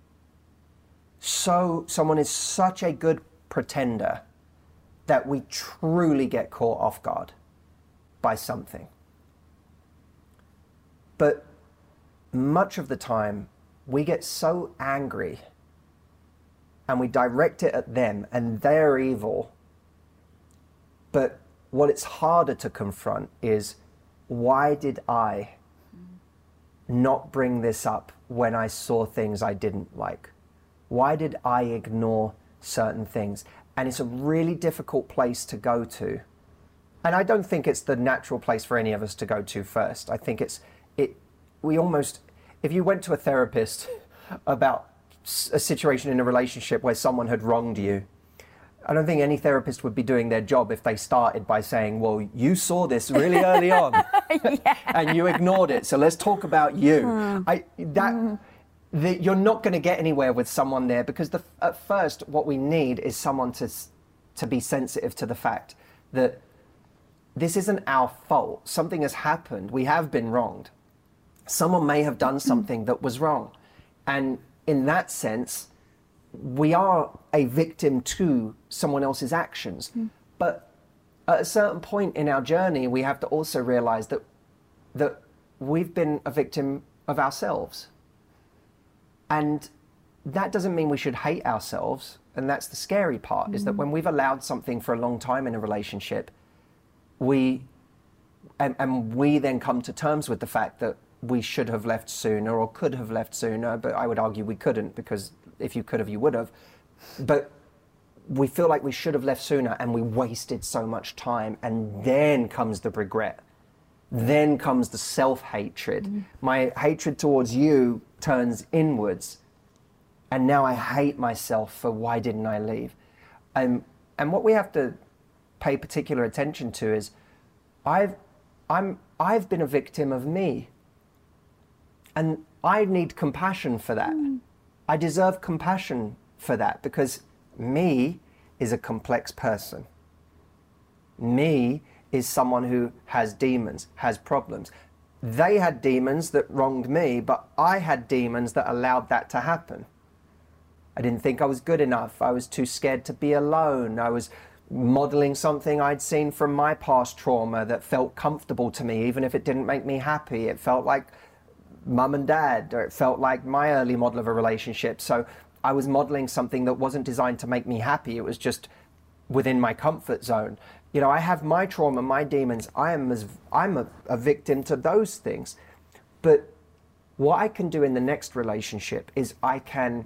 So someone is such a good pretender that we truly get caught off guard by something. But much of the time, we get so angry and we direct it at them and they're evil. But what it's harder to confront is, why did I not bring this up when I saw things I didn't like? Why did I ignore certain things? And it's a really difficult place to go to. And I don't think it's the natural place for any of us to go to first. I think if you went to a therapist about a situation in a relationship where someone had wronged you, I don't think any therapist would be doing their job if they started by saying, well, you saw this really early on and you ignored it. So let's talk about you. You're not going to get anywhere with someone there, because at first what we need is someone to be sensitive to the fact that this isn't our fault. Something has happened. We have been wronged. Someone may have done something that was wrong. And in that sense, we are a victim to someone else's actions. But at a certain point in our journey, we have to also realize that we've been a victim of ourselves. And that doesn't mean we should hate ourselves. And that's the scary part, is that when we've allowed something for a long time in a relationship, we then come to terms with the fact that we should have left sooner or could have left sooner, but I would argue we couldn't, because if you could have, you would have. But we feel like we should have left sooner and we wasted so much time, and then comes the regret. Then comes the self-hatred. My hatred towards you turns inwards, and now I hate myself for why didn't I leave? And what we have to pay particular attention to is I've been a victim of me. And I need compassion for that. I deserve compassion for that, because me is a complex person. Me is someone who has demons, has problems. They had demons that wronged me, but I had demons that allowed that to happen. I didn't think I was good enough. I was too scared to be alone. I was modeling something I'd seen from my past trauma that felt comfortable to me, even if it didn't make me happy. It felt like mum and dad, or it felt like my early model of a relationship. So I was modeling something that wasn't designed to make me happy. It was just within my comfort zone. You know, I have my trauma, my demons. I'm a victim to those things. But what I can do in the next relationship is I can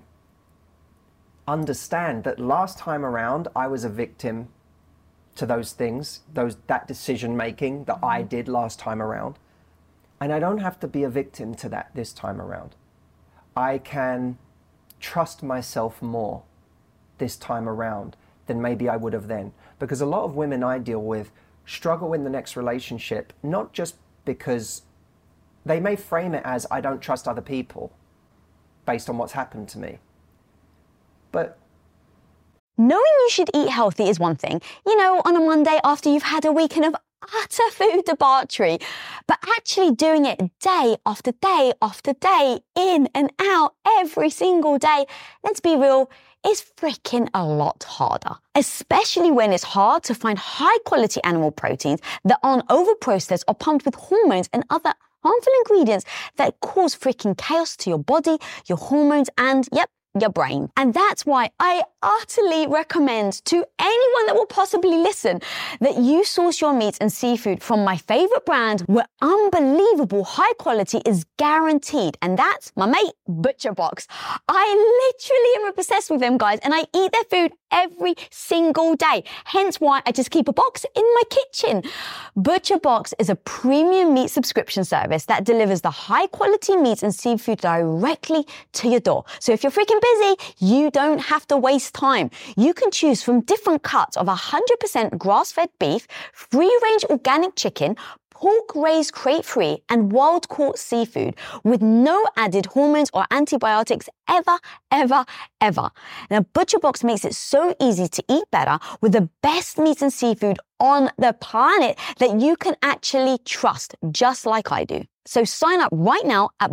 understand that last time around I was a victim to those things, that decision making that I did last time around. And I don't have to be a victim to that this time around. I can trust myself more this time around than maybe I would have then. Because a lot of women I deal with struggle in the next relationship, not just because they may frame it as, I don't trust other people based on what's happened to me. But knowing you should eat healthy is one thing, on a Monday after you've had a weekend of utter food debauchery, but actually doing it day after day after day, in and out every single day, let's be real, is freaking a lot harder. Especially when it's hard to find high quality animal proteins that aren't overprocessed or pumped with hormones and other harmful ingredients that cause freaking chaos to your body, your hormones, and your brain. And that's why I utterly recommend to anyone that will possibly listen that you source your meats and seafood from my favorite brand, where unbelievable high quality is guaranteed. And that's my mate, ButcherBox. I literally am obsessed with them, guys, and I eat their food every single day. Hence why I just keep a box in my kitchen. ButcherBox is a premium meat subscription service that delivers the high quality meats and seafood directly to your door. So if you're freaking busy, you don't have to waste time. You can choose from different cuts of 100% grass-fed beef, free-range organic chicken, pork-raised crate-free and wild-caught seafood with no added hormones or antibiotics ever. Now, ButcherBox makes it so easy to eat better with the best meats and seafood on the planet that you can actually trust, just like I do. So sign up right now at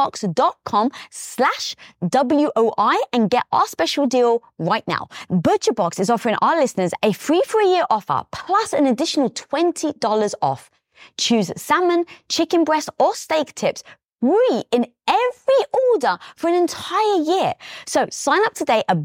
butcherbox.com/WOI and get our special deal right now. ButcherBox is offering our listeners a free for a year offer plus an additional $20 off. Choose salmon, chicken breast, or steak tips free in every order for an entire year. So sign up today at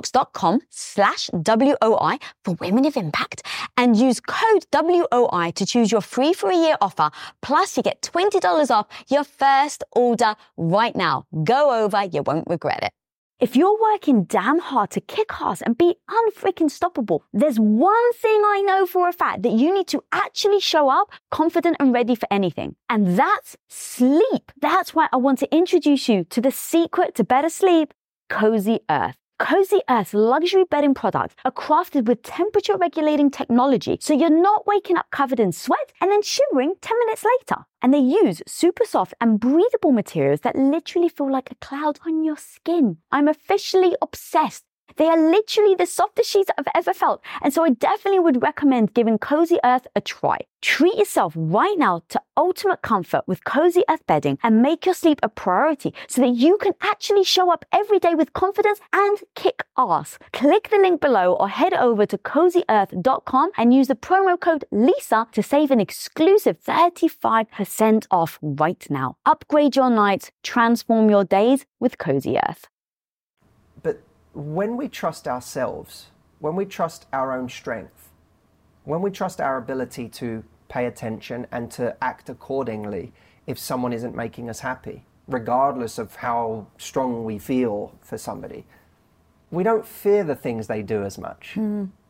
butcherbox.com/WOI for Women of Impact and use code WOI to choose your free for a year offer. Plus you get $20 off your first order right now. Go over, you won't regret it. If you're working damn hard to kick ass and be unfreaking stoppable, there's one thing I know for a fact that you need to actually show up confident and ready for anything. And that's sleep. That's why I want to introduce you to the secret to better sleep, Cozy Earth. Cozy Earth's luxury bedding products are crafted with temperature regulating technology, so you're not waking up covered in sweat and then shivering 10 minutes later. And they use super soft and breathable materials that literally feel like a cloud on your skin. I'm officially obsessed. They are literally the softest sheets I've ever felt. And so I definitely would recommend giving Cozy Earth a try. Treat yourself right now to ultimate comfort with Cozy Earth bedding and make your sleep a priority so that you can actually show up every day with confidence and kick ass. Click the link below or head over to CozyEarth.com and use the promo code LISA to save an exclusive 35% off right now. Upgrade your nights, transform your days with Cozy Earth. But when we trust ourselves, when we trust our own strength, when we trust our ability to pay attention and to act accordingly if someone isn't making us happy, regardless of how strong we feel for somebody, we don't fear the things they do as much.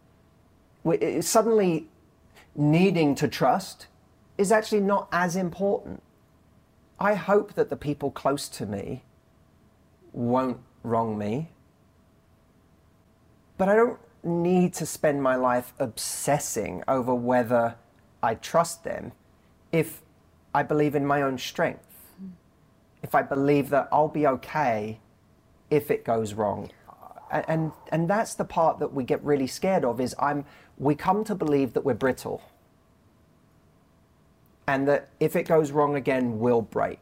Suddenly needing to trust is actually not as important. I hope that the people close to me won't wrong me, but I don't need to spend my life obsessing over whether I trust them if I believe in my own strength, if I believe that I'll be okay if it goes wrong. And that's the part that we get really scared of, is we come to believe that we're brittle and that if it goes wrong again, we'll break.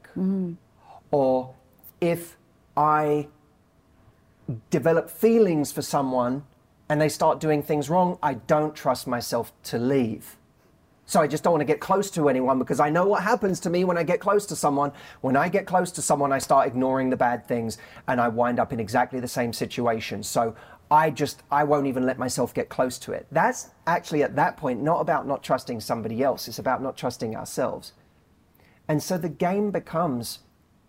Or if I develop feelings for someone and they start doing things wrong, I don't trust myself to leave. So I just don't want to get close to anyone because I know what happens to me when I get close to someone. When I get close to someone, I start ignoring the bad things and I wind up in exactly the same situation. So I won't even let myself get close to it. That's actually at that point not about not trusting somebody else. It's about not trusting ourselves. And so the game becomes,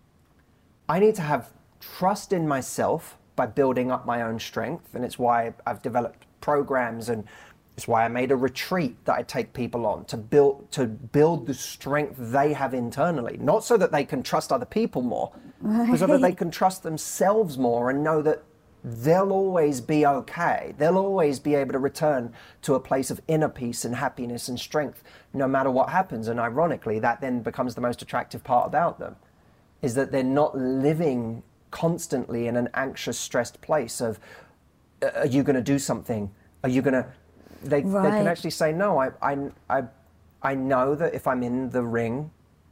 I need to have trust in myself by building up my own strength. And it's why I've developed programs, and it's why I made a retreat that I take people on to build the strength they have internally, not so that they can trust other people more, but so that they can trust themselves more and know that they'll always be okay. They'll always be able to return to a place of inner peace and happiness and strength no matter what happens. And ironically, that then becomes the most attractive part about them, is that they're not living constantly in an anxious, stressed place of, are you going to do something? Are you going to... They can actually say, no, I know that if I'm in the ring,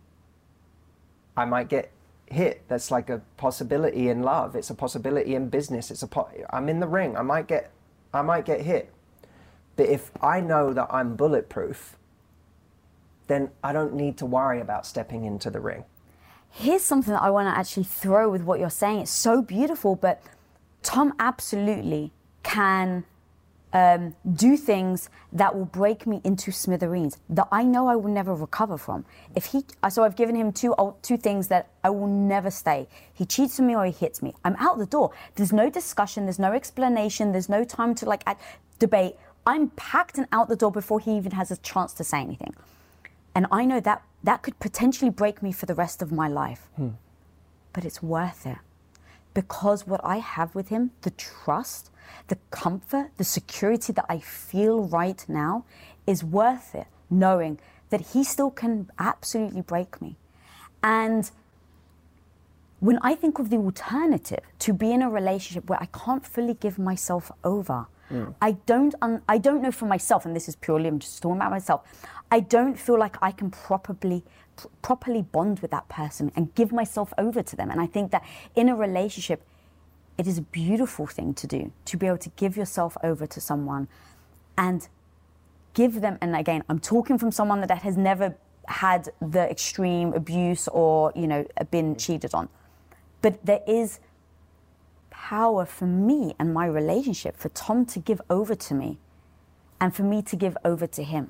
I might get hit. That's like a possibility in love. It's a possibility in business. I'm in the ring. I might get hit. But if I know that I'm bulletproof, then I don't need to worry about stepping into the ring. Here's something that I want to actually throw with what you're saying. It's so beautiful, but Tom absolutely can do things that will break me into smithereens that I know I will never recover from. So I've given him two things that I will never stay. He cheats on me or he hits me. I'm out the door. There's no discussion. There's no explanation. There's no time to debate. I'm packed and out the door before he even has a chance to say anything. And I know that could potentially break me for the rest of my life. But it's worth it. Because what I have with him, the trust, the comfort, the security that I feel right now is worth it. Knowing that he still can absolutely break me. And when I think of the alternative, to be in a relationship where I can't fully give myself over, I don't know for myself, and this is purely, I'm just talking about myself, I don't feel like I can properly bond with that person and give myself over to them. And I think that in a relationship, it is a beautiful thing to do, to be able to give yourself over to someone and give them, and again, I'm talking from someone that has never had the extreme abuse or, you know, been cheated on. But there is power for me and my relationship, for Tom to give over to me and for me to give over to him.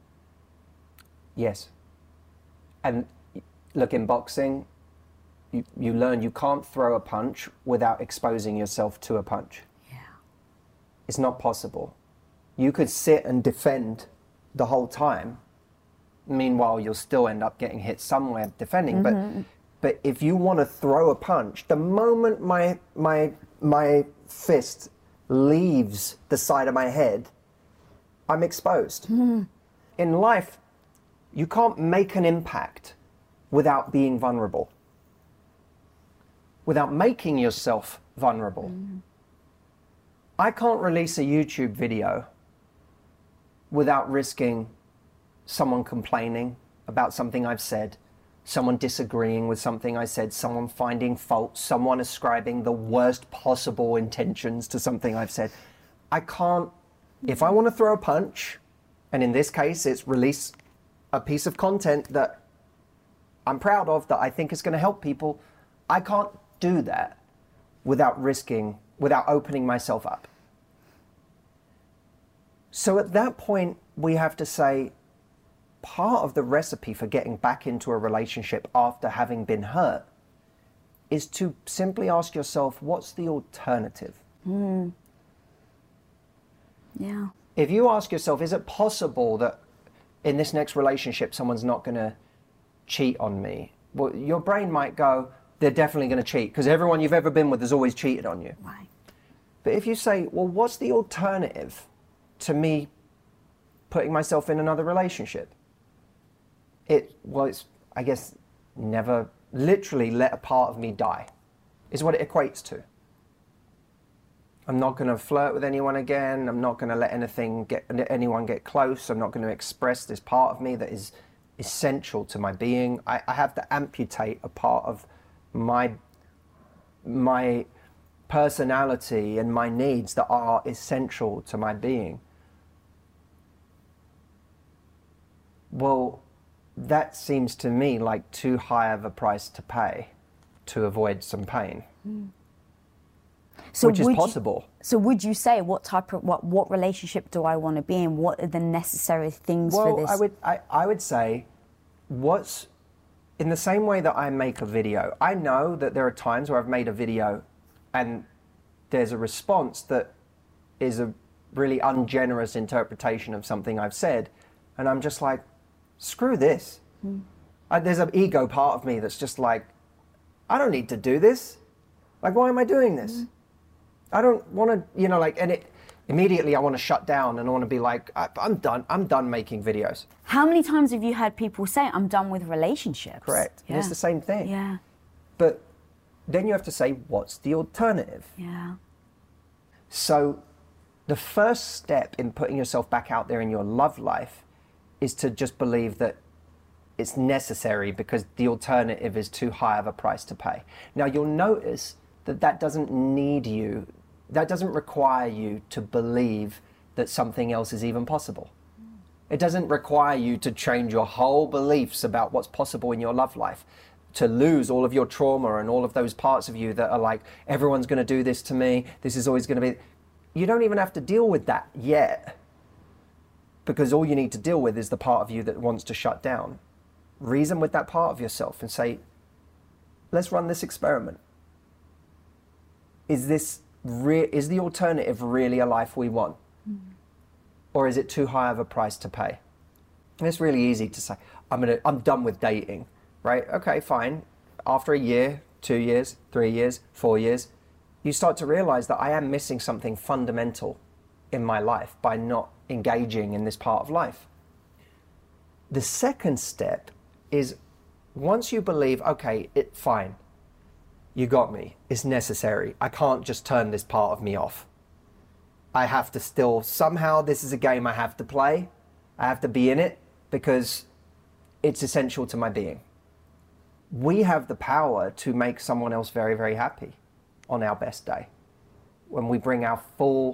Yes. And look, in boxing, you learn you can't throw a punch without exposing yourself to a punch. Yeah. It's not possible. You could sit and defend the whole time. Meanwhile, you'll still end up getting hit somewhere defending. But if you want to throw a punch, the moment my fist leaves the side of my head, I'm exposed. In life, you can't make an impact without being vulnerable, without making yourself vulnerable. I can't release a YouTube video without risking someone complaining about something I've said, someone disagreeing with something I said, someone finding fault, someone ascribing the worst possible intentions to something I've said. I can't, if I want to throw a punch, and in this case it's release a piece of content that I'm proud of, that I think is going to help people, I can't do that without opening myself up. So at that point, we have to say, part of the recipe for getting back into a relationship after having been hurt is to simply ask yourself, what's the alternative? Yeah. If you ask yourself, is it possible that in this next relationship someone's not going to cheat on me? Well, your brain might go, they're definitely going to cheat, because everyone you've ever been with has always cheated on you. Right. But if you say, well, what's the alternative to me putting myself in another relationship? It's, I guess, never literally let a part of me die, is what it equates to. I'm not going to flirt with anyone again. I'm not going to let anyone get close. I'm not going to express this part of me that is essential to my being. I have to amputate a part of my personality and my needs that are essential to my being. Well, that seems to me like too high of a price to pay to avoid some pain. So which is possible. So would you say, what relationship do I want to be in? What are the necessary things for this? I would say, what's, in the same way that I make a video, I know that there are times where I've made a video and there's a response that is a really ungenerous interpretation of something I've said, and I'm just like, screw this. There's an ego part of me that's just like, I don't need to do this. Like, why am I doing this? I don't want to, and immediately I want to shut down and I want to be like, I'm done making videos. How many times have you heard people say, I'm done with relationships? Correct. Yeah. And it's the same thing. Yeah. But then you have to say, what's the alternative? Yeah. So the first step in putting yourself back out there in your love life is to just believe that it's necessary, because the alternative is too high of a price to pay. Now you'll notice that doesn't require you to believe that something else is even possible. It doesn't require you to change your whole beliefs about what's possible in your love life, to lose all of your trauma and all of those parts of you that are like, everyone's going to do this to me, this is always going to be... You don't even have to deal with that yet, because all you need to deal with is the part of you that wants to shut down. Reason with that part of yourself and say, let's run this experiment. Is the alternative really a life we want? Or is it too high of a price to pay? And it's really easy to say, I'm done with dating, right? Okay, fine. After a year, 2 years, 3 years, 4 years, you start to realize that I am missing something fundamental in my life by not engaging in this part of life. The second step is once you believe, okay, fine, you got me, it's necessary. I can't just turn this part of me off. I have to still, somehow this is a game I have to play. I have to be in it because it's essential to my being. We have the power to make someone else very, very happy on our best day. When we bring the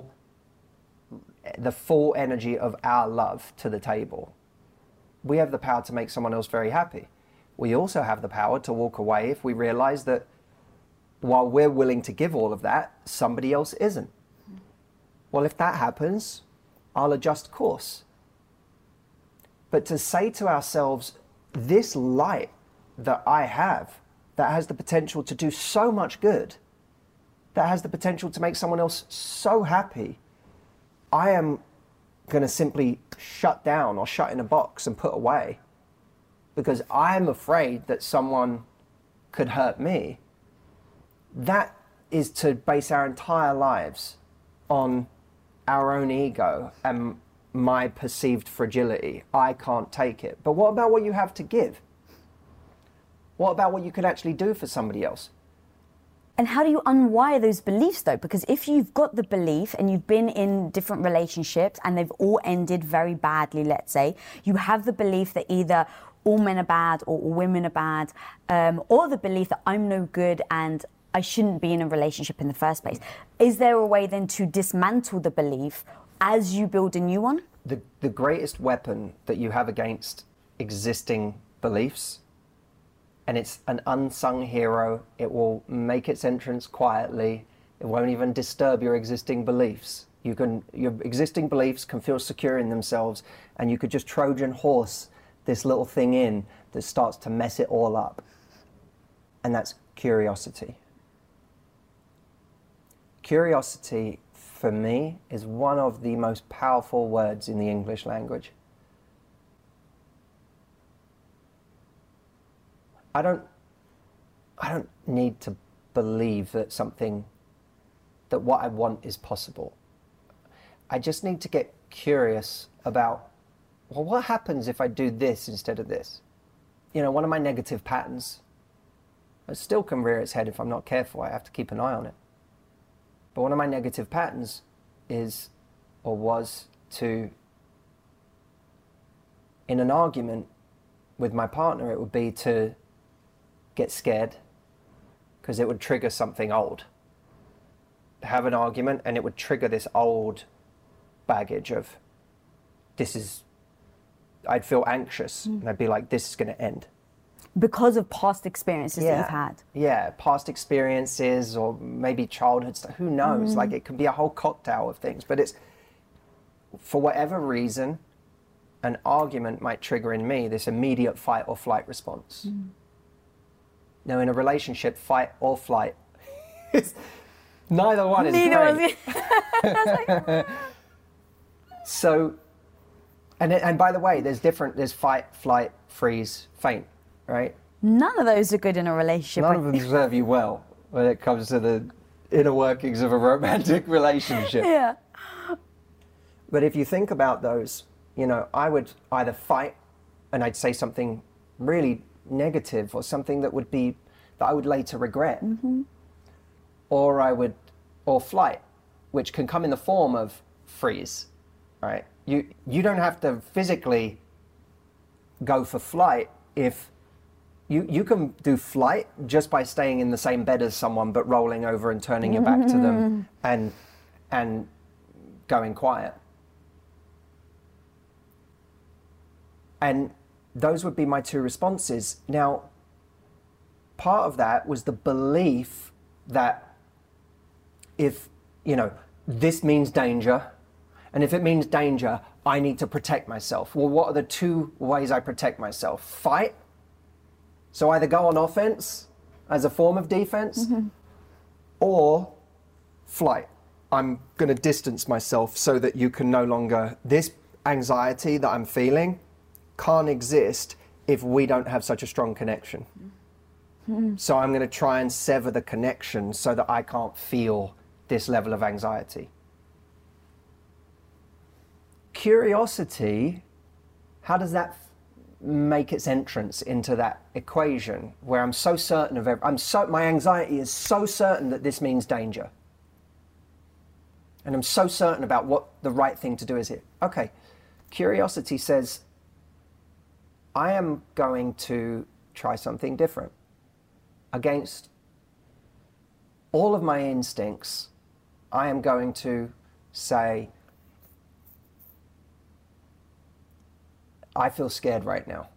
full energy of our love to the table, we have the power to make someone else very happy. We also have the power to walk away if we realize that while we're willing to give all of that, somebody else isn't. Well, if that happens, I'll adjust course. But to say to ourselves, this light that I have, that has the potential to do so much good, that has the potential to make someone else so happy, I am going to simply shut down or shut in a box and put away because I'm afraid that someone could hurt me. That is to base our entire lives on our own ego and my perceived fragility. I can't take it. But what about what you have to give? What about what you could actually do for somebody else? And how do you unwire those beliefs though? Because if you've got the belief and you've been in different relationships and they've all ended very badly, let's say, you have the belief that either all men are bad or all women are bad, or the belief that I'm no good and I shouldn't be in a relationship in the first place. Is there a way then to dismantle the belief as you build a new one? The greatest weapon that you have against existing beliefs, and it's an unsung hero, it will make its entrance quietly, it won't even disturb your existing beliefs. Your existing beliefs can feel secure in themselves, and you could just Trojan horse this little thing in that starts to mess it all up. And that's curiosity. Curiosity, for me, is one of the most powerful words in the English language. I don't need to believe that what I want is possible. I just need to get curious about, well, what happens if I do this instead of this? You know, one of my negative patterns, it still can rear its head if I'm not careful. I have to keep an eye on it. But one of my negative patterns was to, in an argument with my partner, it would be to get scared because it would trigger something old. Have an argument and it would trigger this old baggage of I'd feel anxious and I'd be like, this is going to end. Because of past experiences that you've had. Yeah, past experiences or maybe childhood stuff, who knows? Like it could be a whole cocktail of things, but it's, for whatever reason, an argument might trigger in me this immediate fight or flight response. Now, in a relationship, fight or flight, neither one is great. So, and by the way, there's fight, flight, freeze, faint, right? None of those are good in a relationship. None of them serve you well when it comes to the inner workings of a romantic relationship. Yeah. But if you think about those, you know, I would either fight and I'd say something really negative or something that I would later regret, or flight, which can come in the form of freeze, right? You don't have to physically go for flight if you can do flight just by staying in the same bed as someone but rolling over and turning your back to them and going quiet. And those would be my two responses. Now, part of that was the belief that if, you know, this means danger, and if it means danger, I need to protect myself. Well, what are the two ways I protect myself? Fight. So either go on offense as a form of defense, or flight. I'm going to distance myself so that you can no longer, this anxiety that I'm feeling can't exist if we don't have such a strong connection. So I'm going to try and sever the connection so that I can't feel this level of anxiety. Curiosity, how does that make its entrance into that equation where I'm so certain of my anxiety is so certain that this means danger. And I'm so certain about what the right thing to do is here. Okay, curiosity says, I am going to try something different. Against all of my instincts, I am going to say, I feel scared right now.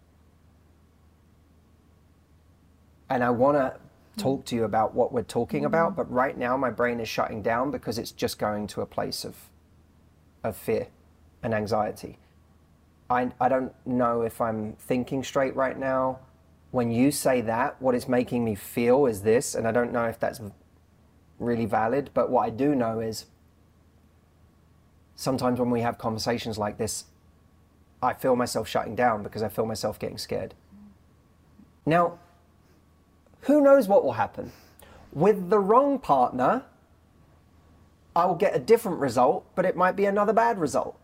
And I want to talk to you about what we're talking about, but right now my brain is shutting down because it's just going to a place of fear and anxiety. I don't know if I'm thinking straight right now. When you say that, what it's making me feel is this, and I don't know if that's really valid, but what I do know is sometimes when we have conversations like this, I feel myself shutting down because I feel myself getting scared. Now, who knows what will happen? With the wrong partner, I will get a different result, but it might be another bad result.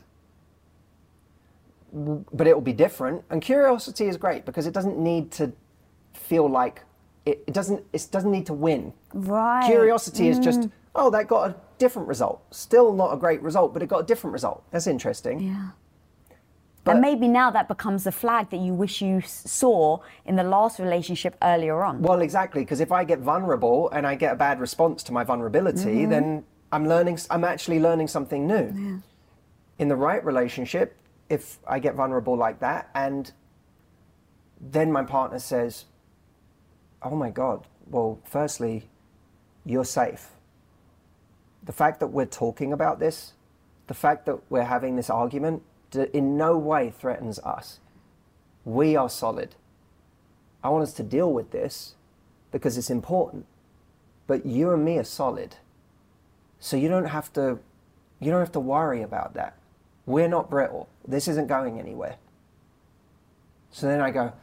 But it will be different. And curiosity is great because it doesn't need to feel like, it doesn't need to win. Right. Curiosity is just, oh, that got a different result. Still not a great result, but it got a different result. That's interesting. Yeah. But and maybe now that becomes the flag that you wish you saw in the last relationship earlier on. Well, exactly, because if I get vulnerable and I get a bad response to my vulnerability, then I'm actually learning something new. Yeah. In the right relationship, if I get vulnerable like that, and then my partner says, oh my God, well, firstly, you're safe. The fact that we're talking about this, the fact that we're having this argument, in no way threatens us. We are solid. I want us to deal with this because it's important. But you and me are solid. So you don't have to worry about that. We're not brittle. This isn't going anywhere. So then I go,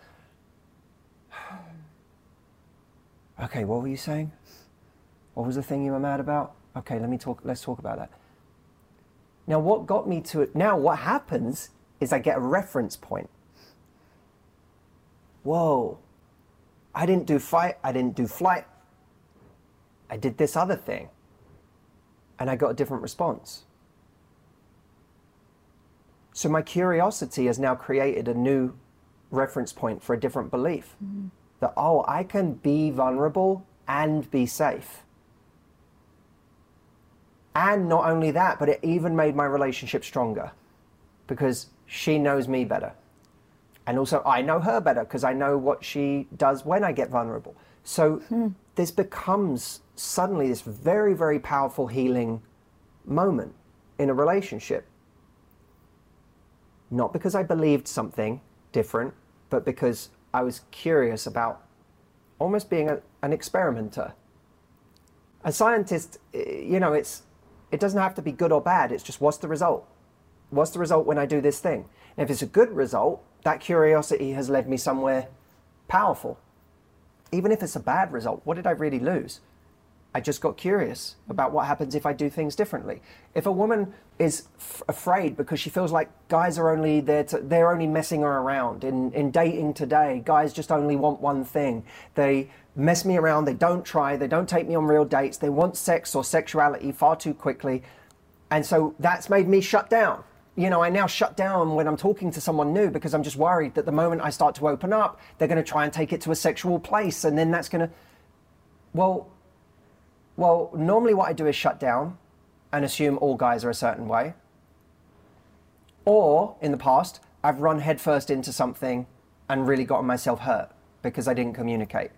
okay, what were you saying? What was the thing you were mad about? Okay, let's talk about that. Now, what got me to it? Now, what happens is I get a reference point. Whoa, I didn't do fight, I didn't do flight. I did this other thing. And I got a different response. So my curiosity has now created a new reference point for a different belief. That, oh, I can be vulnerable and be safe. And not only that, but it even made my relationship stronger because she knows me better. And also I know her better because I know what she does when I get vulnerable. So this becomes suddenly this very, very powerful healing moment in a relationship. Not because I believed something different, but because I was curious about almost being an experimenter. A scientist, it doesn't have to be good or bad. It's just, what's the result? What's the result when I do this thing? And if it's a good result, that curiosity has led me somewhere powerful. Even if it's a bad result, what did I really lose? I just got curious about what happens if I do things differently. If a woman is afraid because she feels like guys are only they're only messing her around. In dating today, guys just only want one thing. They mess me around, they don't try, they don't take me on real dates, they want sex or sexuality far too quickly. And so that's made me shut down. I now shut down when I'm talking to someone new because I'm just worried that the moment I start to open up, they're going to try and take it to a sexual place. And then that's going to, well, normally what I do is shut down and assume all guys are a certain way. Or, in the past, I've run headfirst into something and really gotten myself hurt because I didn't communicate.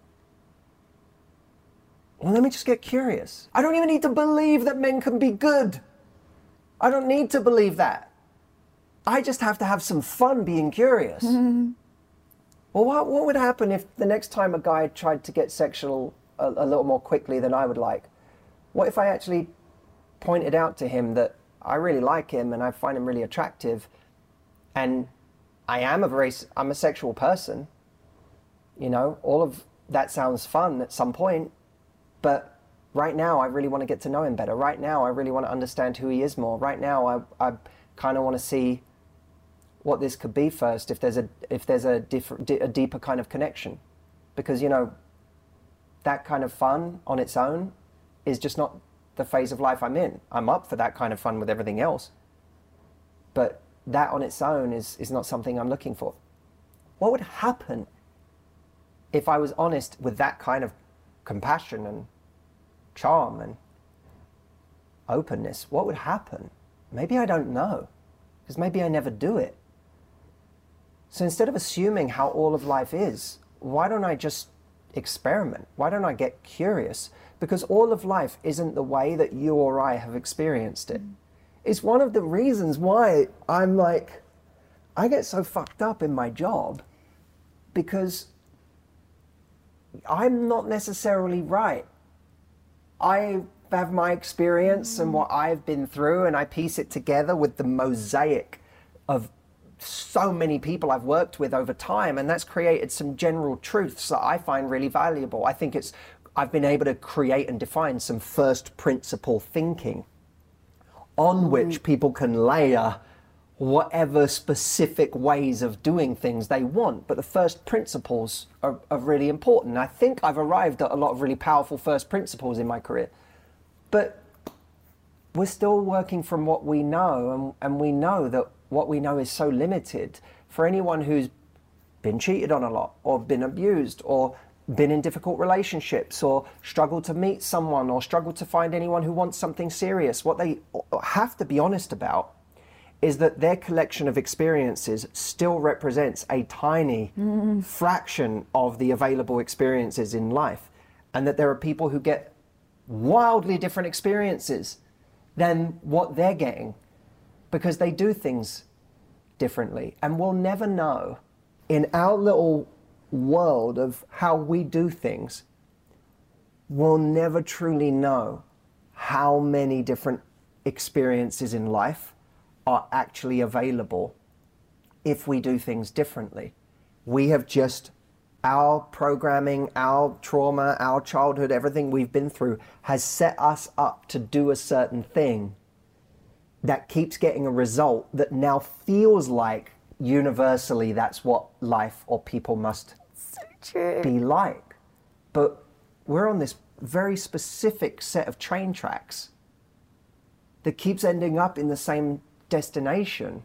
Well, let me just get curious. I don't even need to believe that men can be good. I don't need to believe that. I just have to have some fun being curious. Well, what would happen if the next time a guy tried to get sexual a little more quickly than I would like? What if I actually pointed out to him that I really like him and I find him really attractive and I'm a sexual person, all of that sounds fun at some point, but right now I really want to get to know him better. Right now I really want to understand who he is more. Right now I kind of want to see what this could be first, if there's a deeper kind of connection, because, you know, that kind of fun on its own is just not the phase of life I'm in. I'm up for that kind of fun with everything else, but that on its own is not something I'm looking for. What would happen if I was honest with that kind of compassion and charm and openness? What would happen? Maybe I don't know, because maybe I never do it. So instead of assuming how all of life is, why don't I just experiment? Why don't I get curious? Because all of life isn't the way that you or I have experienced it. It's one of the reasons why I'm like, I get so fucked up in my job, because I'm not necessarily right. I have my experience and what I've been through, and I piece it together with the mosaic of so many people I've worked with over time, and that's created some general truths that I find really valuable. I think I've been able to create and define some first principle thinking on which people can layer whatever specific ways of doing things they want. But the first principles are really important. I think I've arrived at a lot of really powerful first principles in my career. But we're still working from what we know, and we know that what we know is so limited. For anyone who's been cheated on a lot, or been abused, or been in difficult relationships, or struggled to meet someone, or struggled to find anyone who wants something serious, what they have to be honest about is that their collection of experiences still represents a tiny fraction of the available experiences in life, and that there are people who get wildly different experiences than what they're getting because they do things differently. And we'll never know, in our little world of how we do things, we'll never truly know how many different experiences in life are actually available if we do things differently. We have just, our programming, our trauma, our childhood, everything we've been through has set us up to do a certain thing that keeps getting a result that now feels like universally that's what life or people must be like. But we're on this very specific set of train tracks that keeps ending up in the same destination,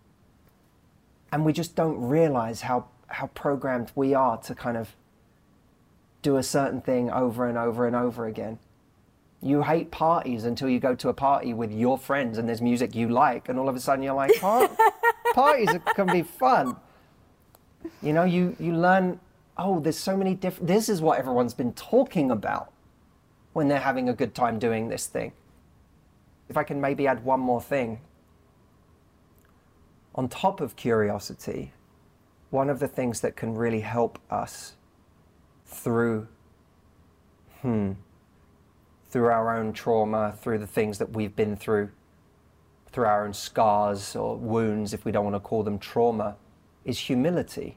and we just don't realize how programmed we are to kind of do a certain thing over and over and over again. You hate parties until you go to a party with your friends and there's music you like, and all of a sudden you're like, parties can be fun. You know, you learn, oh, there's so many different, this is what everyone's been talking about when they're having a good time doing this thing. If I can maybe add one more thing. On top of curiosity, one of the things that can really help us through our own trauma, through the things that we've been through our own scars or wounds, if we don't want to call them trauma, is humility.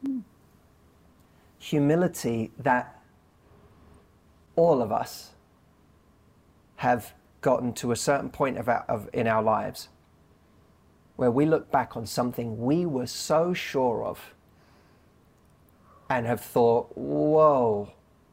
Humility that all of us have gotten to a certain point in our lives where we look back on something we were so sure of and have thought, whoa,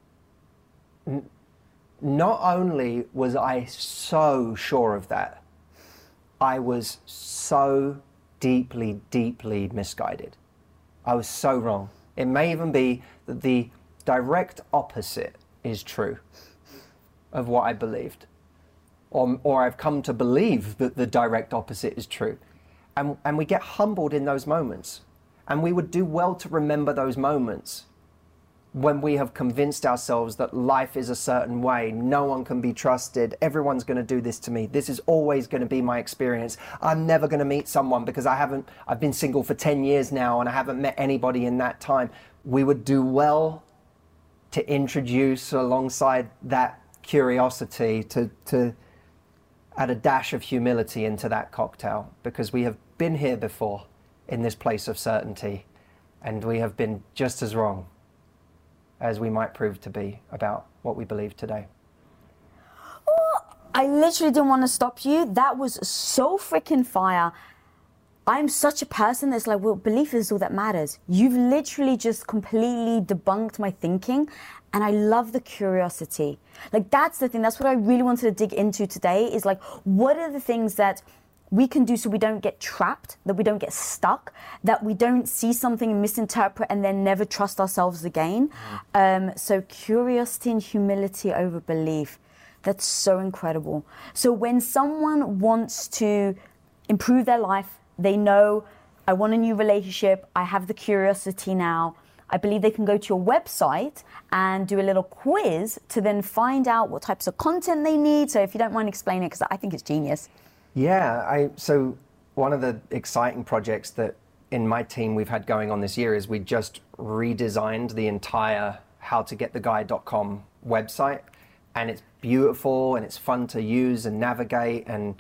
not only was I so sure of that, I was so deeply, deeply misguided. I was so wrong. It may even be that the direct opposite is true of what I believed. Or I've come to believe that the direct opposite is true. And we get humbled in those moments. And we would do well to remember those moments when we have convinced ourselves that life is a certain way, no one can be trusted, everyone's going to do this to me, this is always going to be my experience, I'm never going to meet someone because I've been single for 10 years now and I haven't met anybody in that time. We would do well to introduce alongside that curiosity to add a dash of humility into that cocktail, because we have been here before in this place of certainty, and we have been just as wrong as we might prove to be about what we believe today. Oh, I literally didn't want to stop you. That was so freaking fire. I'm such a person that's like, well, belief is all that matters. You've literally just completely debunked my thinking, and I love the curiosity. Like, that's the thing. That's what I really wanted to dig into today, is like, what are the things that we can do so we don't get trapped, that we don't get stuck, that we don't see something and misinterpret and then never trust ourselves again. So curiosity and humility over belief. That's so incredible. So when someone wants to improve their life, they know, I want a new relationship, I have the curiosity now, I believe they can go to your website and do a little quiz to then find out what types of content they need. So if you don't mind explaining it, because I think it's genius. Yeah, so one of the exciting projects that in my team we've had going on this year is we just redesigned the entire howtogettheguy.com website, and it's beautiful and it's fun to use and navigate, and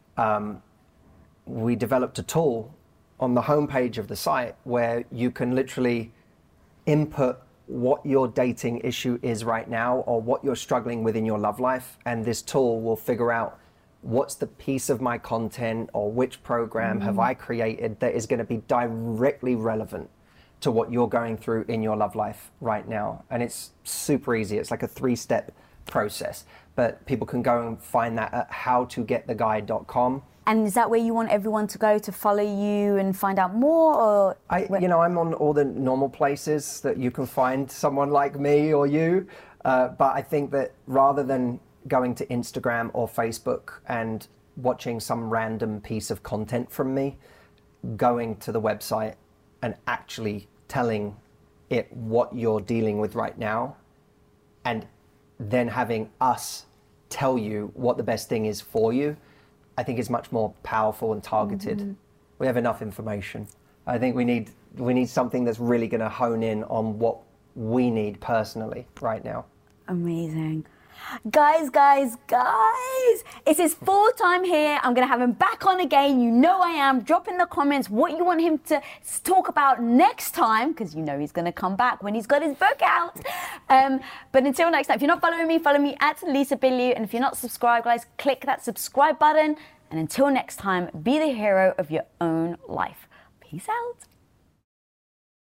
we developed a tool on the homepage of the site where you can literally input what your dating issue is right now or what you're struggling with in your love life, and this tool will figure out what's the piece of my content or which program have I created that is going to be directly relevant to what you're going through in your love life right now. And it's super easy. It's like a 3-step process, but people can go and find that at howtogettheguy.com. And is that where you want everyone to go to follow you and find out more? Or I'm on all the normal places that you can find someone like me or you. But I think that rather than going to Instagram or Facebook and watching some random piece of content from me, going to the website and actually telling it what you're dealing with right now, and then having us tell you what the best thing is for you, I think is much more powerful and targeted. We have enough information. I think we need something that's really going to hone in on what we need personally right now. Amazing. Guys, it's his 4th time here. I'm going to have him back on again. You know I am. Drop in the comments what you want him to talk about next time, because you know he's going to come back when he's got his book out. But until next time, if you're not following me, follow me at Lisa Bilyeu. And if you're not subscribed, guys, click that subscribe button. And until next time, be the hero of your own life. Peace out.